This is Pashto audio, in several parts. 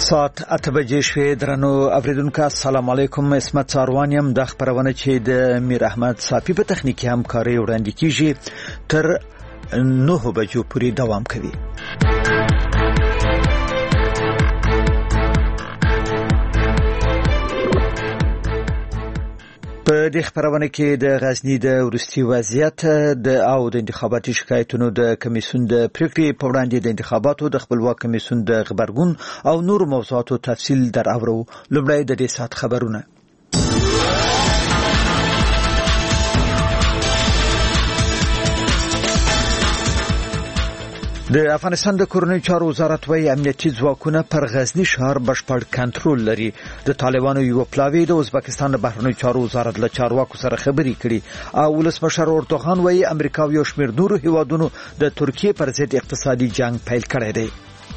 ساعت 8 بجې شوې. درنو اوریدونکو السلام علیکم. اسمت ساروانیم د خبرونه چې د میر احمد صافی په تخنیکی همکاري وړاندې کیږي تر 9 بجو پورې دوام کوي. په دې خبرونه کې د غزنی د ورستي وضعیت او د انتخاباتي شکایتونو د کمیسیون د پریکړې په وړاندې د انتخاباتو د خپلواک کمیسیون د خبرګون او نور موضوعاتو تفصیل در اورو. لومړی د دې سات خبرونه. د افغانستان د کورنیو چارو وزارت وايي امنیتي ځواکونه پر غزنی ښار بشپړ کنټرول لري. د طالبانو یو پلاوی د ازبکستان د بهرنیو چارو وزارت له چارواکو سره خبرې کړي او ولسمشر اردوغان وايي امریکا او یو شمېر نورو هیوادونو د ترکیه پر ضد اقتصادي جنگ پیل کړی دی.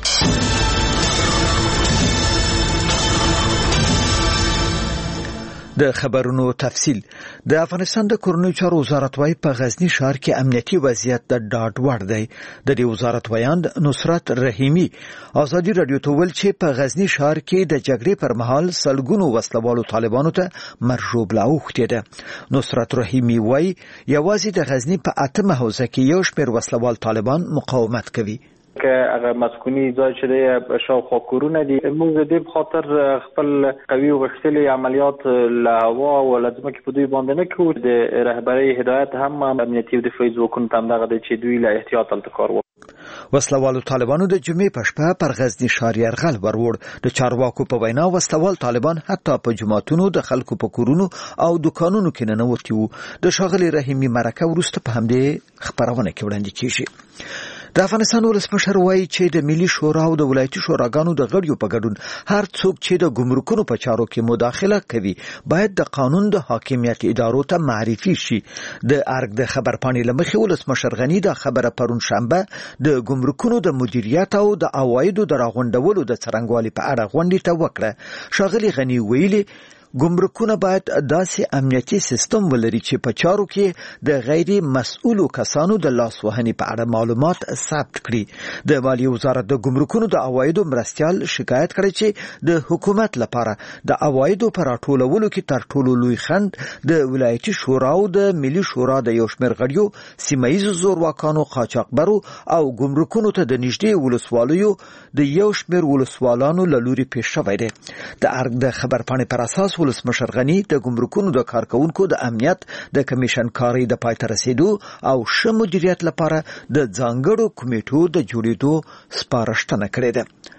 د خبرونو تفصیل. د افغانستان د کورنیو چارو وزارت وايي په غزنی ښار کې امنیتي وضعیت د ډاډ وړ دی. د دې وزارت ویاند نصرت رحیمی ازادي رادیو ته ویل چې په غزنی ښار کې د جګړې پر مهال سلګونو وسلوالو طالبانو ته مرجوب لاوخته ده. نصرت رحیمی وايي یوازې د غزنی په 8 حوزه کې یو شمېر وسلوال طالبان مقاومت کوي. که هغه مسکونی ځای چې د شاوخوا کورونه دي موږ د دې خاطر خپل قوي وغښتلي عملیات له هوا او لازمه کې په دوی باندې نه کوو. د رهبرۍ هدایت هم امنیتي او دفاعي ځواکونو ته همدغه دی چې دوی له احتیاط هلته کار وکړي. وسلوالو طالبانو د جمعې په شپه پر غزنی ښار یرغل وروړ. د چارواکو په وینا وسلوال طالبان حتی په جماعتونو د خلکو په کورونو او دکانونو کې ننوتي وو. د ښاغلي رحیمی مرکه وروسته په همدې خبرونه کې وړاندې کیږي. د افغانستان ولسمشر وايي چې د ملي شورا او د ولایتي شوراګانو د غړیو په ګډون هر څوک چې د ګمرکونو په چارو کې مداخله کوي باید د قانون د حاکمیت ادارو ته معرفي شي. د ارګ د خبرپاڼې لمخې ولسمشر غنی د خبره پرون شنبه د ګمرکونو د مدیریت او د عوایدو د راغونډولو د څرنګوالي په اړه غونډې ته وکړه. ښاغلي غنی ویلي ګمرکونه باید داسې امنیتي سیستم ولري چې په چارو کې د غیر مسؤلو کسانو د لاسوهنې په اړه معلومات ثبت کړي. د مالیې وزارت د ګمرکونو د عوایدو مرستیال شکایت کړی چې د حکومت لپاره د عوایدو پر راټولولو کې تر ټولو لوی خنډ د ولایتي شورا او د ملي شورا د یو شمېر غړیو سیمه‌ییزو زورواکانو قاچاقبرو او ګمرکونو ته د نږدې ولسوالیو د یو شمېر ولسوالانو له لوري پیښ شوی دی. د ارګ د خبرپاڼې پر اساس ولسمشر غنی د ګمرکونو د کارکونکو د امنیت د کمیشن کاری د پای ته رسیدو او ښه مدیریت لپاره د ځانګړو کمیټو د جوړېدو سپارښتنه کړې ده.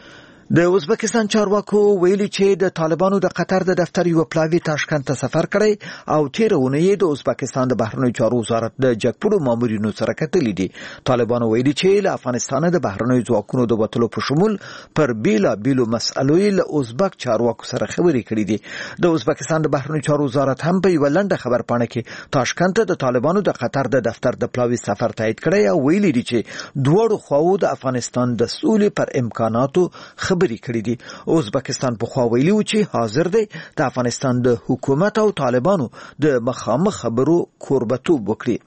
د ازبکستان چارواکو ویلي چې د طالبانو د قطر د دفتر یو پلاوی تاشکند ته سفر کړی او تیره اونۍ د ازبکستان د بهرنیو چارو وزارت د جګپړو مامورینو سره کتلي دي. طالبانو ویلي چې له افغانستان د بهرنیو ځواکونو د وټلو په شمول پر بیلابیلو مسألو له ازبک چارواکو سره خبرې کړې دي. د ازبکستان د بهرنیو چارو وزارت هم په یو لنډه خبرپاڼه کې تاشکند ته د طالبانو د قطر د دفتر د پلاوی سفر تایید کړی او ویلي دي چې دوه خواو د افغانستان د سولې پر امکاناتو خبرې کړې دي. ازبکستان په خوا ویلي و چې حاضر دی د افغانستان د حکومت او طالبانو د مخامخ خبرو کوربتوب وکړي.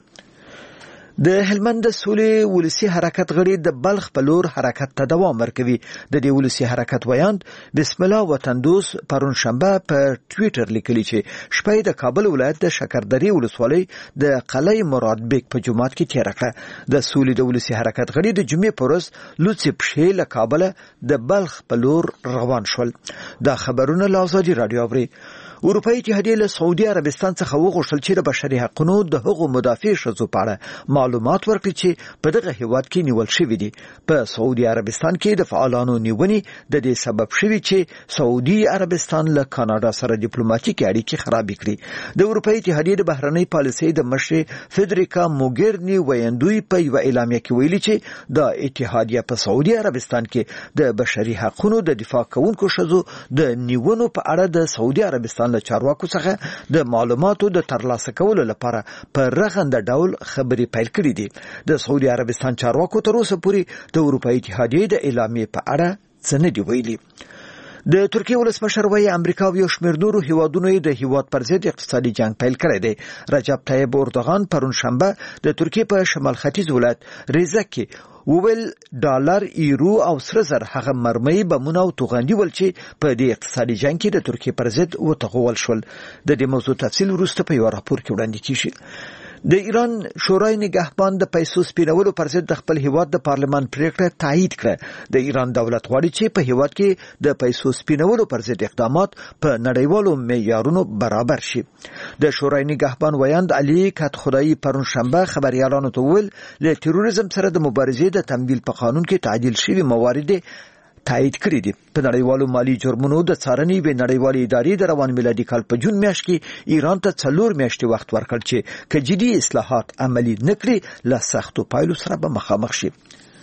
د هلمند سولې ولسی حرکت غړي د بلخ په لور حرکت ته دوام ورکوي. د دې ولسی حرکت ویاند بسم الله وطن دوست پرون شنبه په ټوئیټر لیکلي چې شپې د کابل ولایت د شکردرې ولسوالۍ د قلعه مراد بیگ په جماعت کې تیر کړه. د سولې د ولسی حرکت غړي د جمعې په ورځ لوڅې پښې له کابل د بلخ په لور روان شول. دا خبرونه له ازادي رادیو اوري. اروپایي اتحادیه له سعودي عربستان څخه وغوښتل چې د بشري حقوقو د هغو مدافع ښځو په اړه معلومات ورکړي چې په دغه هیواد کې نیول شوي دي. په سعودي عربستان کې د فعالانو نیونې د دې سبب شوي چې سعودي عربستان له کاناډا سره ډیپلوماټیکي اړیکې خراب کړي. د اروپایي اتحادیه د بهرنۍ پالیسۍ د مشر فدریکا موګرنی ویندوی په یو اعلامیه کې ویلي چې د اتحادیه په سعودي عربستان کې د بشري حقوقو د دفاع کوونکو ښځو د نیونو په اړه د سعودي عربستان له چارواکو څخه د معلوماتو د ترلاسه کولو لپاره په رغنده ډول خبرې پیل کړې دي. د سعودي عربستان چارواکو تر اوسه پورې د اروپایي اتحادیې د اعلامیې په اړه څه نه دی ویلي. د ترکیه ولسمشر وايي امریکا او یو شمېر نورو هیوادونو د هیواد پر ضد اقتصادي جنگ پیل کړی دی. رجب طیب اردوغان پرون شنبه د ترکیه په شمال ختیځ ولایت ریزک کې $1 ایرو او سره زر هغه مرمۍ بمونه او توغندي ول چې په دې اقتصادي جنگ کې د ترکیه پر ضد وتغول شول. د دې موضوع تفصیل وروسته په یو راپور کې وړاندې کیږي. د ایران شورای نگهبان د پیسو سپینولو پر ضد د خپل هیواد د پارلمان پریکړه تایید کړه. د ایران دولت غواړي چې په هیواد کې د پیسو سپینولو پر ضد اقدامات په نړیوالو معیارونو برابر شي. د شورای نگهبان ویاند علي کاتخدایی پرون شنبه خبريالانو ته وویل له تروریزم سره د مبارزې د تمویل په قانون کې تعدیل شوی موارد تایید کړی دي. په نړیوالو مالی جرمونو د څارنې به نړیوالې ادارې د روان میلادي کال په جون میاشت کې ایران ته 4 میاشتې وخت ورکړ چې جدي اصلاحات عملي نکړي له سختو پایلو سره به مخامخ شي.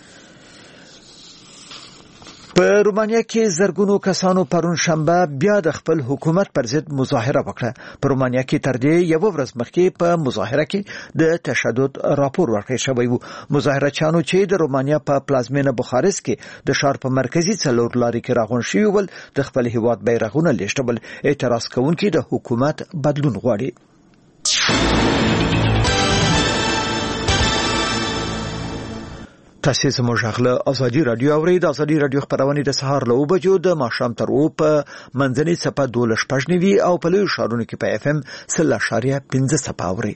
په رومانیا کې زرګونو کسانو پرون شنبه بیا د خپل حکومت پر ضد مظاهره وکړه. په رومانیا کې تر دې یو ورځ مخکې په مظاهره کې د تشدد راپور ورکړی شوی و. مظاهرچیانو چې د رومانیا په پلازمینه بخارست کې د ښار په مرکزي څلور لارې کې راغونډ شوي ول د خپل هیواد بیرغونه لېږدول. اعتراض کوونکي د حکومت بدلون غواړي. تاسو زموږ غله ازادي رادیو اورئ. د ازادي رادیو خبرونه د سهار له 9 بجو د ماښام تر 2 په منځنۍ صفه 12 او په لوی ښارونو کې په FM 0.15 صفه اورئ.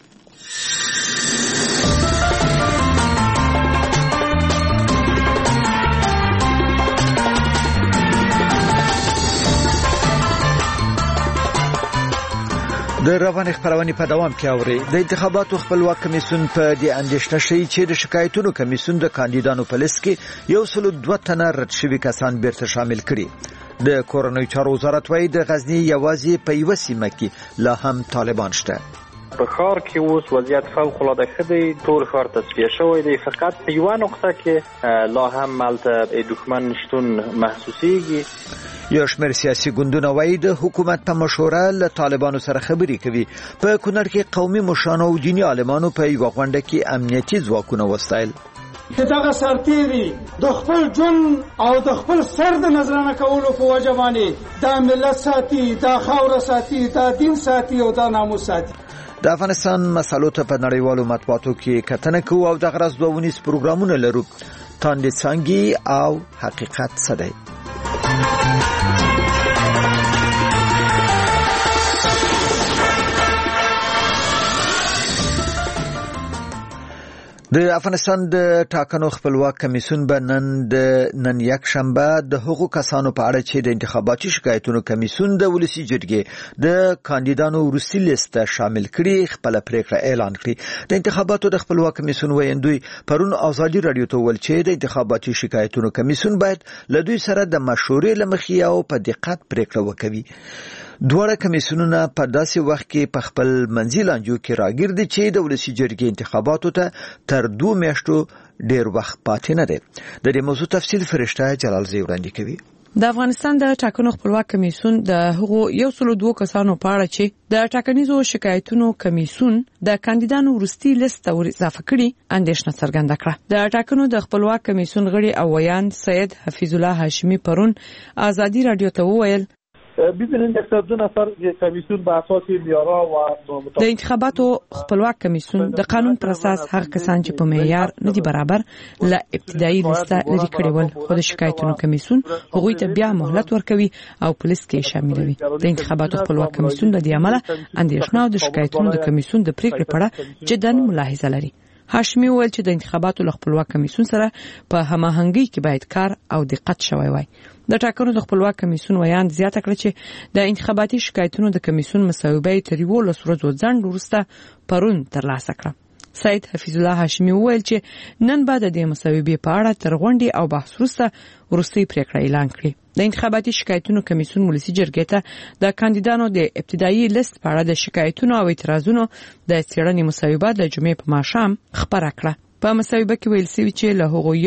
د روان خبرونه په دوام کې اوري. د انتخاباتو خپلواک کمیسیون په دې اندېښنه شي چې د شکایتونو کمیسیون د کاندیدانو په لیست کې 102 تنه رد شوي کسان بیرته شامل کړي. د کورنۍ چارو وزارت وايي د غزنی یوازې په یو سیمه کې لا هم طالبان شته. په ښار کې اوس وضعیت فوق العاده ښه دی. ټول ښار تصفیه شوی دی. فقط په یوه نقطه کې لا هم هلته دښمن شتون محسوسیږي. یو شمېر سیاسي ګوندونه وايي د حکومت په مشوره له طالبانو سره خبرې کوي. په کونړ کې قومي مشرانو او دیني عالمانو په یو غونډه کې امنیتي ځواکونه وستایل. دغه سرتیري د خپل جون او د خپل سر د نظرانه کولو په وجه باندې د ملت ساتي، د خاور ساتي، د دین ساتي او د ناموس ساتي. د افغانستان مسالو ته په نړیوالو مطبوعاتو کې کتنه کوو او د غرض دوونیز پروګرامونه لرو. تاندې څنګه او حقیقت څه دی؟ د افغانستان د ټاکنو خپلواک کمیسیون به نن یک شنبه د حقوقو کسانو په اړه چې د انتخاباتي شکایتونو کمیسیون د ولسی جرګې د کاندیدانو وروستي لیست شامل کړي خپل پریکړه اعلان کړي. د انتخاباتو د خپلواک کمیسیون ویاندوی پرون ازادي رادیو ته ویل چې د انتخاباتي شکایتونو کمیسیون باید له دوی سره د مشورې لمخې او په دقت پریکړه وکړي. دواړه کمیسیونونه په داسې وخت کې په خپل منځي لانجو کې راګیر دي چې د ولسی جرګې انتخاباتو ته تر 2 میاشتو ډیر وخت پاتې نه دی. د دې موضوع تفصیل فرشته جلالزی وړاندې کوي. د افغانستان د ټاکنو خپلواک کمیسیون د هغو 102 کسانو په اړه چې د ټاکنیزو شکایتونو کمیسیون د کاندیدانو وروستي لیست ور اضافه کړي اندېښنه څرګنده کړه. د ټاکنو د خپلواک کمیسیون غړي او ویاند سید حفیظ الله هاشمی پرون ازادي رادیو ته وویل ببینید 102 نفر کمیسیون به اساس معیارها و د انتخاباتو خپلواک کمیسیون د قانون پر اساس هغه کسان چې په معیار نه دي برابر له ابتدایي لیسته لري کړي ول خو د شکایتونو کمیسیون هغوی ته بیا مهلت ورکوي او په لیست کې شاملوي. د انتخاباتو خپلواک کمیسیون د دې عمله اندېښنه او د شکایتونو د کمیسیون د پریکړې په اړه جداً ملاحظه لري. هاشمی وویل چې د انتخاباتو له خپلواک کمیسیون سره په هماهنګۍ کې باید کار او دقت شوی وای. د ټاکنو د خپلواک کمیسیون ویاند زیاته کړه چې د انتخاباتي شکایتونو د کمیسیون مسوبې تر 11 ورځو ځنډ وروسته پرون ترلاسه کړه. سید حفیظ الله هاشمی وویل چې نن بعد د مسوبې په اړه تر غونډې او بحث وروسته وروستي پریکړه اعلان کړي. د انتخاباتي شکایتونو کمیسیون ولسی جرګې ته د کاندیدانو د ابتدایي لیست په اړه د شکایتونو او اعتراضونو د څېړنې مسوبه د جمعې په ماښام خبره کړه. په مسوبه کې ویل شوی چې له هغو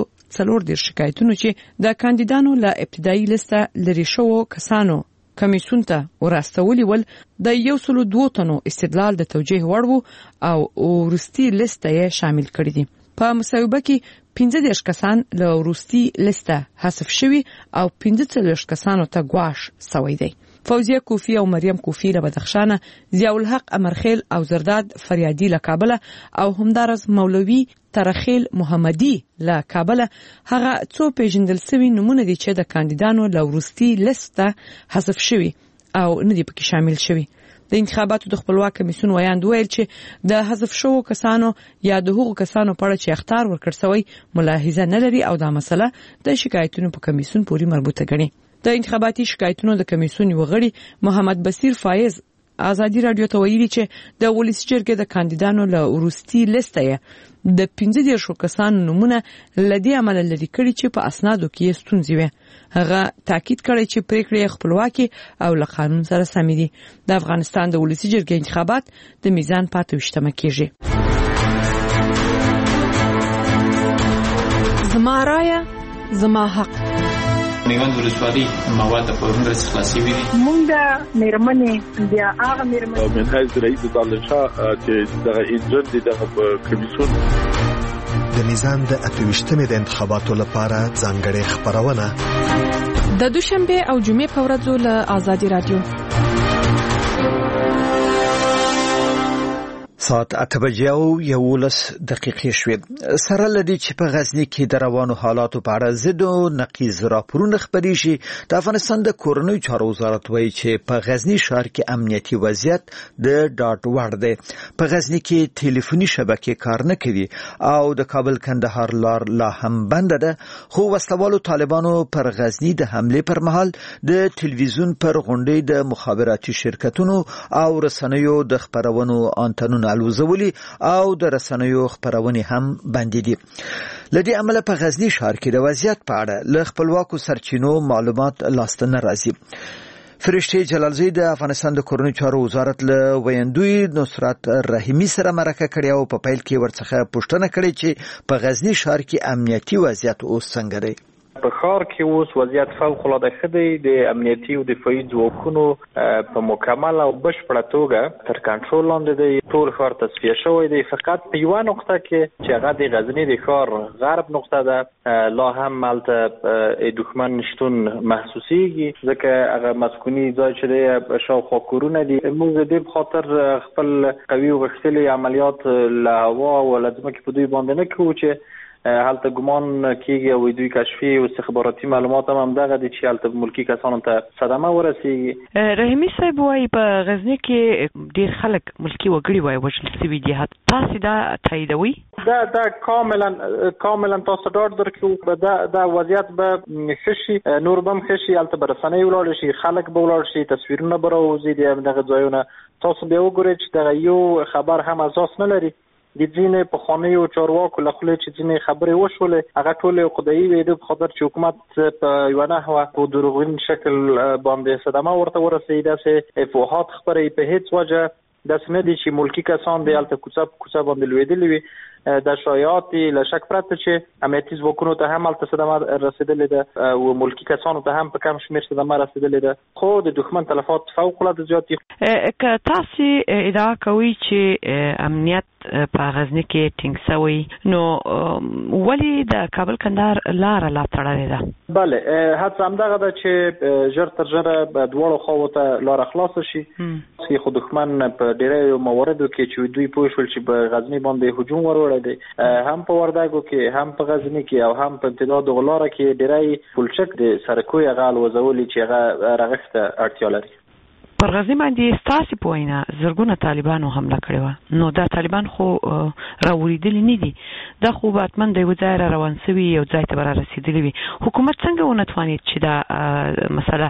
140 شکایتونو چې د کاندیدانو له ابتدایي لیسته لري شوو کسانو کمیسیون ته ورستولي ول د 102 تنو استدلال د توجیه وړ وو او ورستي لیست یې شامل کړی دي. په مصوبه کې 15 کسان له وروستي لیسته حذف شوي او 15 کسانو ته ګواښ شوی دی. فوزیه کوفی او مریم کوفی له بدخشانه، ضیاء الحق امرخیل او زرداد فریادی له کابل او همدارس مولوی ترخیل محمدی له کابل هغه څو پیژندل شوی نمونه دي چې د کاندیدانو له وروستي لیسته حذف شوي او نه دي پکې شامل شوي. د انتخاباتو د خپلواک کمیسیون ویاند ویل چې د حذف شوو کسانو یا د هغو کسانو په اړه چې اخطار ورکړ شوی ملاحظه نه لري او دا مسله د شکایتونو په کمیسیون پورې مربوطه ګڼي. د انتخاباتي شکایتونو د کمیسیون یو غړي محمد بصیر فایز آزادی رادیو ته ویلي چې د ولسی جرګې د کاندیدانو له وروستي لیسته د 15 کسانو نمونه لدی عمل لري کړي چې په اسنادو کې ستونزې وي. هغه تاکید کړی چې پریکړې خپلواکي او له قانون سره سم دي. د افغانستان د ولسی جرګې انتخابات د میزان پاتې وشتمه کیږي. زما رایه زما حق. میوند ولسوالۍ مواد په ورنده خلاصي وي. مونږ مېرمنې بیا هغه مېرمنې منهج رئیس دالشاه چې دغه انجن دغه کمیسیون د میزان د 28مې د انتخاباتو لپاره ځانګړې خبرونه د دوشنبه او جمعې په ورځو له آزادی رادیو ساعت 8:11 شوې. سره لدی چې په غزنی کې د روانو حالاتو په اړه ضد او نقیض راپورونه خپرې شي. د افغانستان د کورنۍ چارو وزارت وایي چې په غزنی ښار کې امنیتي وضعیت د ډاډ وړ دی. په غزنی کې ټلیفوني شبکې کار نه کوي او د کابل کندهار لار لا هم بند ده. خو وسلوالو طالبانو پر غزنی د حمله پر مهال د ټلویزیون پر غونډې د مخابراتي شرکتونو او رسنیو د خبرونو انتنونه الوزولي او د رسنیو خبرونه هم بندي دي. لدی عمل په غزنی ښار کې د وضعیت په اړه له خپلواکو سرچینو معلومات لاسته نه راځي. فرشته جلالزی د افغانستان د کورنۍ چارو وزارت له ویاندوی نصرت رحیمی سره مرکه کړې او په پیل کې ورڅخه پوښتنه کړې چې په غزنی ښار کې امنیتي وضعیت اوس څنګه دی. په ښار کې اوس وضعیت فوق العاده ښه دی. د امنیتي او دفاعي ځواکونو په مکمل او بشپړه توګه تر کنټرول لاندې دی. ټول ښار تصفیه شوی دی. فقط په یوه نقطه کې چې هغه د غزنی د ښار غرب نقطه ده لا هم هلته دښمن شتون محسوسیږي ځکه هغه مسکوني ځای چې دی شاوخوا کورونه دي. موږ د دې په خاطر خپل قوي او غښتلي عملیات له هوا او له ځمکې په دوی باندې نه کوو چې هلته ګمان کیږي او دوی کشفي او استخباراتي معلومات هم دغه دي چې هلته ملکی کسانو ته صدمه ورسیږي. رحیمی صاحب وايي په غزنی کې ډیر خلک ملکی وګړي وای وژل شوي دي. تاسو دا تاییدوي؟ دا کاملا تاسو ډاډ درکو دا وضعیت به خشي نور بم خشي هلته برسنۍ ولاړ شي خلک به ولاړ شي تصویرونه به راوځي دغه ځایونه. تاسو به وګورئ چې دغه یو خبر هم اساس نه لري. د ځینې پخوانیو چارواکو له خولې چې ځینې خبرې وشولې هغه ټولې خدایي وې د خاطر چې حکومت په یوه نحوه په دروغین شکل باندې صدمه ورته ورسېږي. داسې افواهات خپرې په هیڅ وجه داسې نه دي چې ملکي کسان د هلته کوڅه باندې لوېدلي وي. د شایعات له شک پرته چې امنیتي ځواکونو ته هم هلته صدمه رسېدلې ده او ملکي کسانو ته هم په کم شمېر صدمه رسېدلې ده. خو د دښمن تلفات فوق العاده زیات دي. که تاسو ادعا کوئ چې امنیت په غزنی کې ټینګ شوی نو ولې د کابل کندهار لار لا تړلې ده؟ بله هڅه همدغه ده چې ژر تر ژره دواړو خواو ته لار خلاص شي. خو دښمن په ډېرو مواردو کې چې دوی پوه شول چې په غزنی باندې هجوم وروړی دی هم په وردګو کې هم په غزنی کې او هم په امتداد غلاره کې ډېری پلچک د سرکوی هغه الوزولي چې هغه رغښت ته اړتیا لري. پر غزنی باندې ستاسو په وینا زرګونه طالبانو حمله کړې و. نو دا طالبان خو راوړېدلي نه دي. دا خو باتمن د یو ځای را روان شوي یو ځای ته به رسېدلي وي. حکومت څنګه ونه توانید چې دا مسله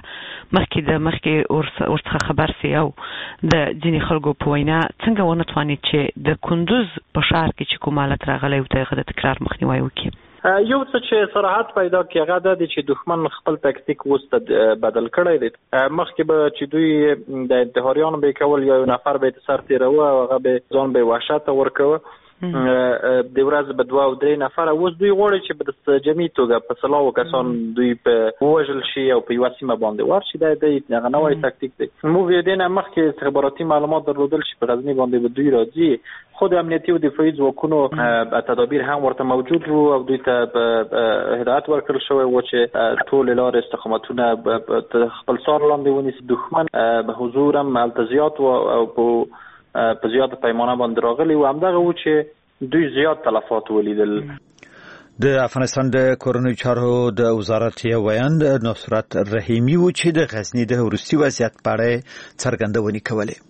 مخکې ورڅخه خبر سي او د ځینې خلکو په وینا څنګه ونه توانید چې د کندوز په ښار کې چې کوم حالت راغلی و هغه د تکرار مخنیوی وکړي؟ یو څه چې صراحت پیدا کړي هغه د چې دښمن خپل تکتیک وسته بدل کړی دی. مخکې به چې دوی د انتحاریانو به کول یا یو نفر به سر تیروه او هغه به ځان به وحشت ورکوه د ورځ په 2 او 3 نفر اوس دوی غواړي چې په جمعي توګه په سلاو کسان دوی په وژل شي او په یو سیمه باندې ورشي د دې نوې تاکتیک دی. موږ یې دینه مخکې استخباراتي معلومات درلودل چې په غزنی باندې به دوی راځي. خود امنیتي او دفاعي ځواکونو تدابیر هم ورته موجود وو او دوی ته هدایت ورکړل شوی و چې ټول لارې استقامتونه خپل سار لاندې ونیسي. دښمن به حضور هم التزیات او په زیاته پیمانه باندې راغلی و، همدغه و چې دوی زیات تلفات ولیدل. د افغانستان د کورنیو چارو د وزارت ویاند نصرت رحیمی و چې د غزنی د وروستي وضعیت په اړه څرګندونې کولې.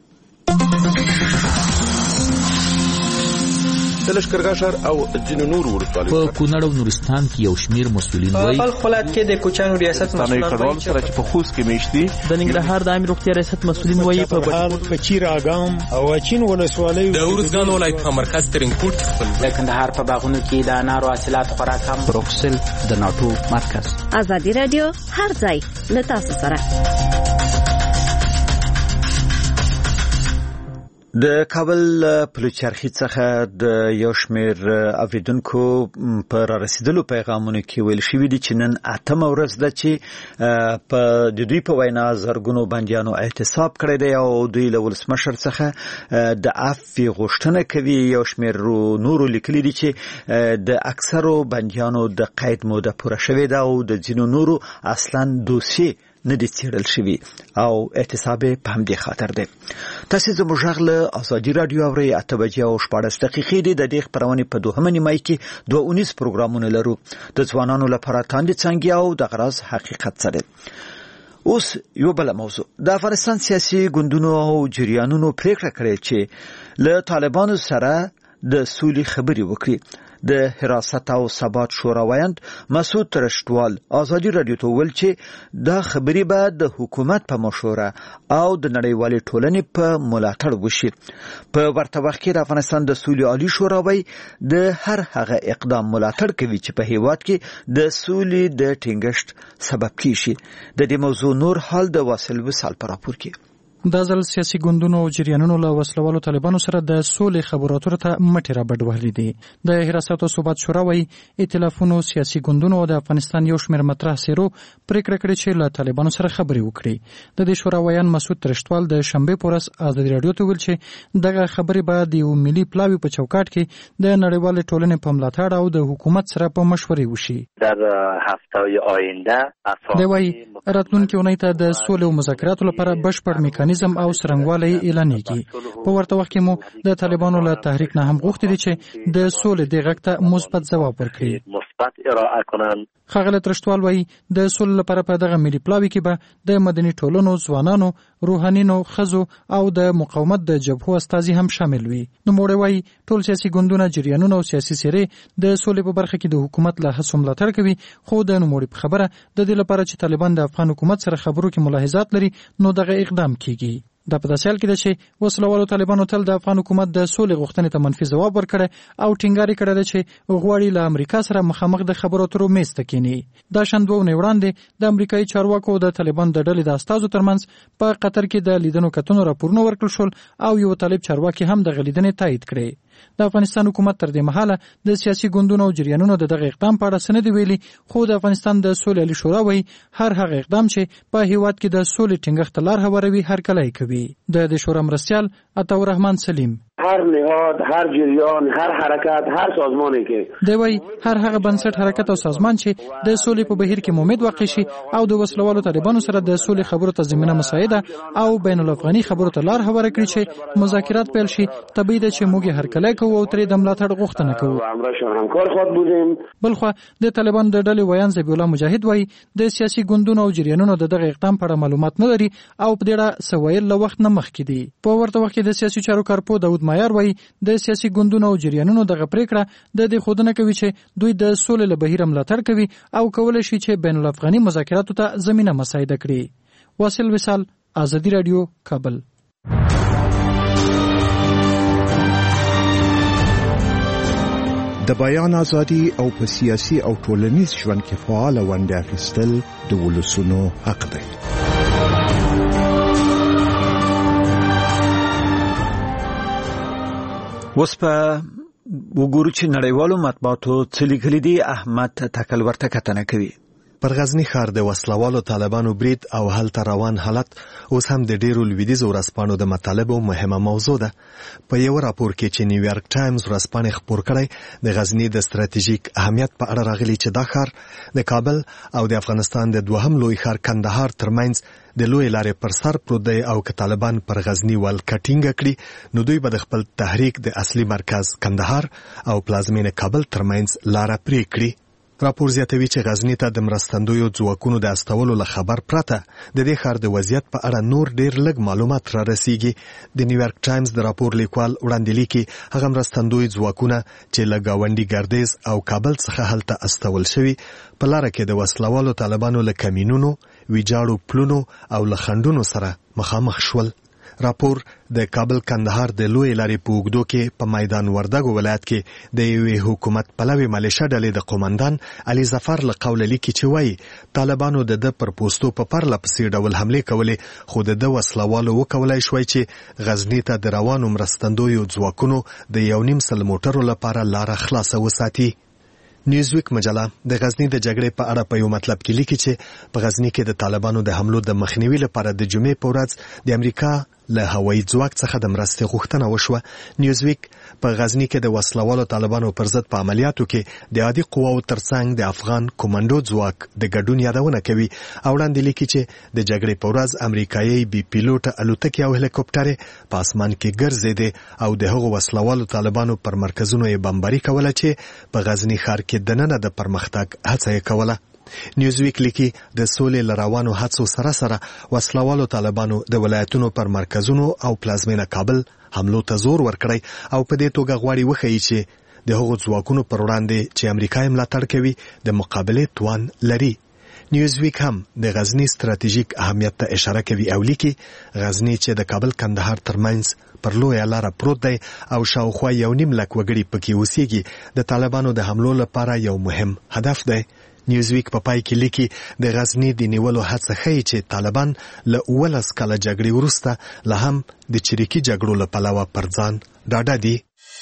د لښکرګاه ښار او ځینو نورو ولسوالیو په کونړ او نورستان کې یو شمیر مسؤلین وایي په خپل ولایت کې د کوچانو ریاست مسؤلین وایي چې په خوست کې میشتي د ننګرهار د عامه روغتیا ریاست مسؤلین وایي په بهار په چیر اګام او اچین ولسوالیو د ورزګان ولایت په مرکز ترینکوټ خپل د کندهار په باغونو کې د انارو حاصلات خوراک هم بروکسل د ناتو مرکز. ازادي رادیو هر ځای له تاسو سره. د کابل پلوچرخي څخه د یو شمیر اوریدونکو پر رسیدلو پیغامونو کې ویل شوی دی چې نن 8مه ورځ ده چې په دوی په وینا زرګونو بندیانو اعتصاب کړی دی او دوی له ولسمشر څخه د عفو غوښتنه کوي. یو شمیر نورو لیکلي دي چې د اکثرو بندیانو د قید موده پوره شوې ده او د ځینو نورو اصلا دوسیه نه دي څېړل شوي او اعتصاب په همدې خاطر دی. تاسو زموږ غږ له ازادي رادیو اورئ. 8 بجې او 14 دقیقې دي. د دې خبرونه په 2 نیمه کې 2 پروګرامونه لرو. د ځوانانو لپاره تاندې څنګه او د غرض حقیقت سره. اوس یو بل موضوع. د افغانستان سیاسي ګوندونو او جریانونو پریکړه کړې چې له طالبانو سره د سولې خبرې وکړي. د حراست او ثبات شورا ویاند مسعود ترشتوال ازادي رادیو ته ویل چې دا خبرې به د حکومت په مشوره او د نړیوالې ټولنې په ملاتړ وشي. په ورته وخت کې د افغانستان د سولې عالی شورا وایي د هر هغه اقدام ملاتړ کوي چې په هیواد کې د سولې د ټینګښت سبب کیږي. د دې موضوع نور حال د واصل وصال پر راپور کې. دا ځل سیاسي ګوندونو او جریانونو له وسلوالو طالبانو سره د سولې خبرو ته مټې را بډ وهلې دي. د حراست او ثبات شورا وایي ائتلافونو سیاسي ګوندونو د افغانستان یو شمېر مطرح سیرو پریکړه کړې چې له طالبانو سره خبرې وکړي. د دې شورا ویان مسعود ترشتوال د شنبه په ورځ ازادي رادیو ته ویل چې دغه خبرې به د یو ملي پلاوي په چوکاټ کې د نړیوالې ټولنې په ملاتړ او د حکومت سره په مشورې وشي. در هفته‌های آینده دی وایي راتلونکي اونۍ ته د سولې او مذاکراتو لپاره بشپړ میکانیزم او څرنګوالی اعلانېږي. په ورته وخت کې مو د طالبانو له تحریک نه هم غوښتي دي چې د سولې د غږ ته مثبت ځواب ورکړي. ښاغلی ترشتوال وایي د سولې لپاره په دغه ملي پلاوي کې به د مدني ټولنو ځوانانو روحانینو ښځو او د مقاومت د جبهو استازي هم شامل وي. نوموړی وایي ټول سیاسي ګوندونه جریانونه او سیاسي څېرې د سولې په برخه کې د حکومت له هڅو ملاتړ کوي. خو د نوموړي په خبره د دې لپاره چې طالبان د افغان حکومت سره خبرو کې ملاحظات لري نو دغه اقدام کیږي. دا په داسې حال کې ده چې وسلوالو طالبانو تل د افغان حکومت د سولې غوښتنې ته منفي ځواب ورکړی او ټینګار کړی دی چې غواړي له امریکا سره مخامخ د خبرو اترو میز ته کینی. دا شان 2 اونۍ وړاندې د امریکایي چارواکو د طالبان د ډلې د استازو ترمنځ په قطر کې د لیدنو کتنو راپورونه ورکړل شول او یو طالب چارواکي هم د لیدنې تایید کړي. د افغانستان حکومت تر دې مهاله د سیاسي ګوندونو او جریانونو د دغه اقدام په اړه سند ویلي. خو د افغانستان د سولې عالی شورا وایي هر هغه اقدام چې په هیواد کې د سولې ټینګښت لار هواروي هر کله کوي. د شورا مرستیال عطاالرحمن سلیم هر نهاد، هر جریان، هر حرکت، هر سازمانی که دی وایي هر هغه بنسټ، حرکت او سازمان چې د سولې په بهیر کې مومد واقع شي او د وسلوالو طالبانو سره د سولې خبرو ته زمینه مساعده او بین الافغاني خبرو ته لار هواره کړي چې مذاکرات پیل شي. طبیعي ده چې موږ هر کله کوو او ترې د ملاتړ غوښتنه کوو. همکار خود بودیم. بلخو د طالبان د ډلې ویان ذبیح الله مجاهد وایي د سیاسي ګوندونو او جریانونو د دغه اقدام په اړه معلومات نه لري او په دې اړه سوایل له وخت نه مخکې دي. په ورته وخت کې د سیاسي چارو کارپو داود مایار وایي د سیاسي ګوندونو او جریانونو دغه پریکړه د دې خودنه کوي چې دوی د سولې له بهیر ملاتړ کوي او کولای شي چې بین الافغاني مذاکراتو ته زمينه مساعده کړي. واصل وصال، ازادي رادیو، کابل. د بیان ازادي او په سیاسي او ټولنیز ژوند کې فعال ونډه اخیستل د ولسونو حق دی. اوس په وګورو چې نړیوالو مطبوعاتو څه لیکلي دي. احمد تکل ورته کتنه کوي. پر غزنی ښار د وسلوالو طالبانو برید او هلته روان حالت اوس هم د ډیرو لویدیځو ورځپاڼو د مطالبو مهمه موضوع ده. په یو راپور کې چې نیویارک ټایمز ورځپاڼې خپور کړی د غزنی د ستراتیژیک اهمیت په اړه راغلی چې دا ښار د کابل او د افغانستان د دوهم لوی ښار کندهار ترمنځ د لوی لارې پر سر پروت دی او که طالبان پر غزنی ولکټینګ کړي نو دوی به د خپل تحریک د اصلي مرکز کندهار او پلازمینه کابل ترمنځ لاره پرې کړي. راپور زیاتوي چې غزنی ته د مرستندویو ځواکونو د استولو له خبر پرته د دې ښار د وضعیت په اړه نور ډیر لږ معلومات را رسیږي. د نیویارک ټایمز د راپور لیکوال وړاندې لیکي هغه مرستندوی ځواکونه چې له گاونډي ګردیز او کابل څخه هلته استول شوي په لاره کې د وسلوالو طالبانو له کمینونو، ویجاړو پلونو او له خنډونو سره مخامخ شول. راپور د کابل کندهار د لوی لارې په اوږدو کې په میدان وردګو ولایت کې د یوې حکومت پلوي ملیشه ډلې د قومندان علي ظفر له قوله لیکي چې وایي طالبانو د پر پوستو په پرله پسې ډول حملې کولې خو د وسلوالو وکولای شوی چې غزنی ته د روانو مرستندویو ځواکونو د 1.5 موټرو لپاره لاره خلاصه وساتي. نیوزویک مجله د غزنی د جګړې په اړه په یو مطلب کې لیکي چې په غزنی کې د طالبانو د حملو د مخنیوي لپاره د جمعې په ورځ د امریکا له هوایي ځواک څخه د مرستې غوښتنه وشوه. نیوزویک په غزنی کې د وسلوالو طالبانو پر ضد په عملیاتو کې د عادي قواو ترڅنګ د افغان کمانډو ځواک د ګډون یادونه کوي او وړاندې لیکي چې د جګړې په ورځ امریکایي بي پیلوټ الوتکې او هلیکوپټرې په اسمان کې ګرځېدې او د هغو وسلوالو طالبانو پر مرکزونو یې بمباري کوله چې په غزنی ښار کې دننه د پرمختګ هڅه یې کوله. نیوزویک لیکي د سولې لروانو هڅو سره سره وسلوالو طالبانو د ولایتونو پر مرکزونو او پلازمینه کابل حملو ته زور ورکړی او په دې توګه غواړي وښیي چې د هغو ځواکونو پر وړاندې چې امریکا یې ملاتړ کوي د مقابلې توان لري. نیوزویک هم د غزنی ستراتیژیک اهمیت ته اشاره کوي او لیکي غزنی چې د کابل کندهار ترمنځ پر لویه لاره پروت دی او شاوخوا 1.5 لک وګړي پکې اوسېږي د طالبانو د حملو لپاره یو مهم هدف دی. نیوزویک په پای کې لیکي د غزنی د نیولو هڅه ښیي چې طالبان له 19 کاله جګړې وروسته لا هم د چریکي جګړو له پلوه پر ځان ډاډه دي.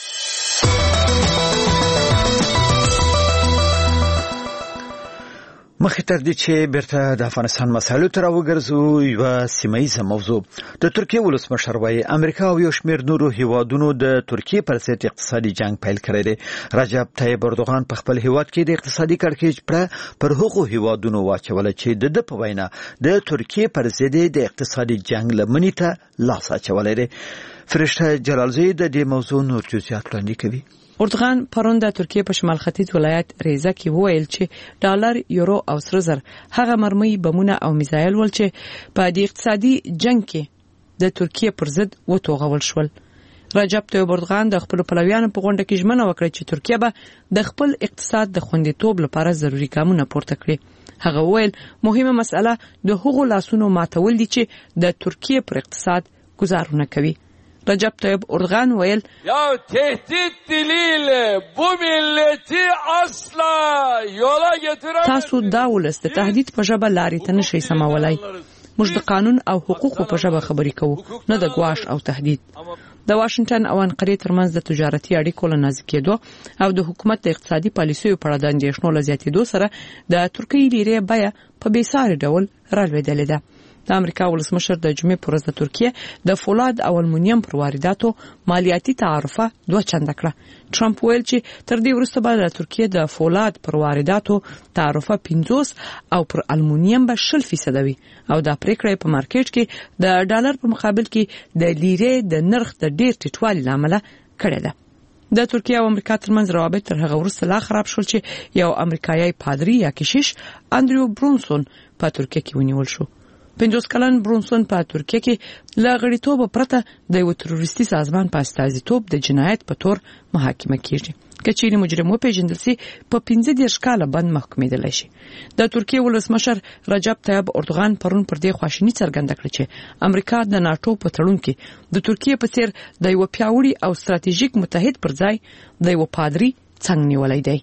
مخکې تر دې چې بیرته د افغانستان مسایلو ته راوګرځو یوه سیمه موضوع د ترکیې ولسمشر وایي امریکا او یو شمېر نورو هیوادونو د ترکیې پر ضد اقتصادي جنگ پیل کړی دی. رجب طیب اردوغان په خپل هیواد کې د اقتصادي کړکېچ پر هغو هیوادونو واچوله چې د په وینا د ترکیې پر ضد د اقتصادي جنگ لمنې ته لاس اچولی دی. فرشته جلالزی د دې موضوع نور جزئیات وړاندې کوي. اردوغان پرون د ترکیې په شمال ختیځ ولایت ریزه کې وویل چې ډالر، یورو او سره زر هغه مرمۍ، بمونه او میزایل ول چې په دې اقتصادي جنگ کې د ترکیې پر ضد وتوغول شول. رجب طیب اردوغان د خپل پلویانو په غونډه کې ژمنه وکړه چې ترکیه به د خپل اقتصاد د خوندیتوب لپاره ضروري ګامونه پورته کړي. هغه وویل مهمه مسله د هغو لاسونو ماتول دي چې د ترکیې پر اقتصاد گزارونه کوي. رجب طیب اردوغان ویل یا تهدید دلیل بو ملتی اصلا یولا گترم تاسو دا ولست تهدید په ژبه لارې ته نشئ سمولای. موږ د قانون او حقوقو په ژبه خبرې کوو، نه د ګواښ او تهدید. د واشنگټن او انقرې ترمنځ د تجارتي اړیکو له نازکېدو او د حکومت د اقتصادي پالیسیو په اړه د اندېښنو له زیاتېدو سره د ترکیې لیرې بیه په بېساري ډول رالوېدلې ده. د امریکا ولسمشر د جمعې پر ورځ د ترکیې د فولاد او المونیم پر وارداتو مالیاتي تعرفه 2 چنده کړه. ټرمپ ویل چې تر دې وروسته به د ترکیې د فولاد پر وارداتو تعرفه 50 او پر المونیم به 0% وي او دا پریکړه په مارکیټ کې د ډالر په مقابل کې د لیرې د نرخ د ډیر ټیټوالي لامل کړی ده. د ترکیې او امریکا ترمنځ روابط تر هغه وروسته لا خراب شول چې یو امریکایي پادری یا کشیش اندریو برونسون په ترکیه کې ونیول شو. 50 کلن برونسون په ترکیه کې له غړیتوب پرته د یو تروریستي سازمان په استازیتوب د جنایت په تور محاکمه کیږي. کچېرې مجرم وپېژندل سي په 15 کاله بند محکومېدل شي. د ترکیې ولسمشر رجب طیب اردوغان پرون پر دې خواشینی څرګنده کړه چې امریکا د ناتو په تړون کې د ترکیې په څیر د یو پیاوړي او ستراتیژیک متحد پر ځای د یو پادری څنګه نیولای دی.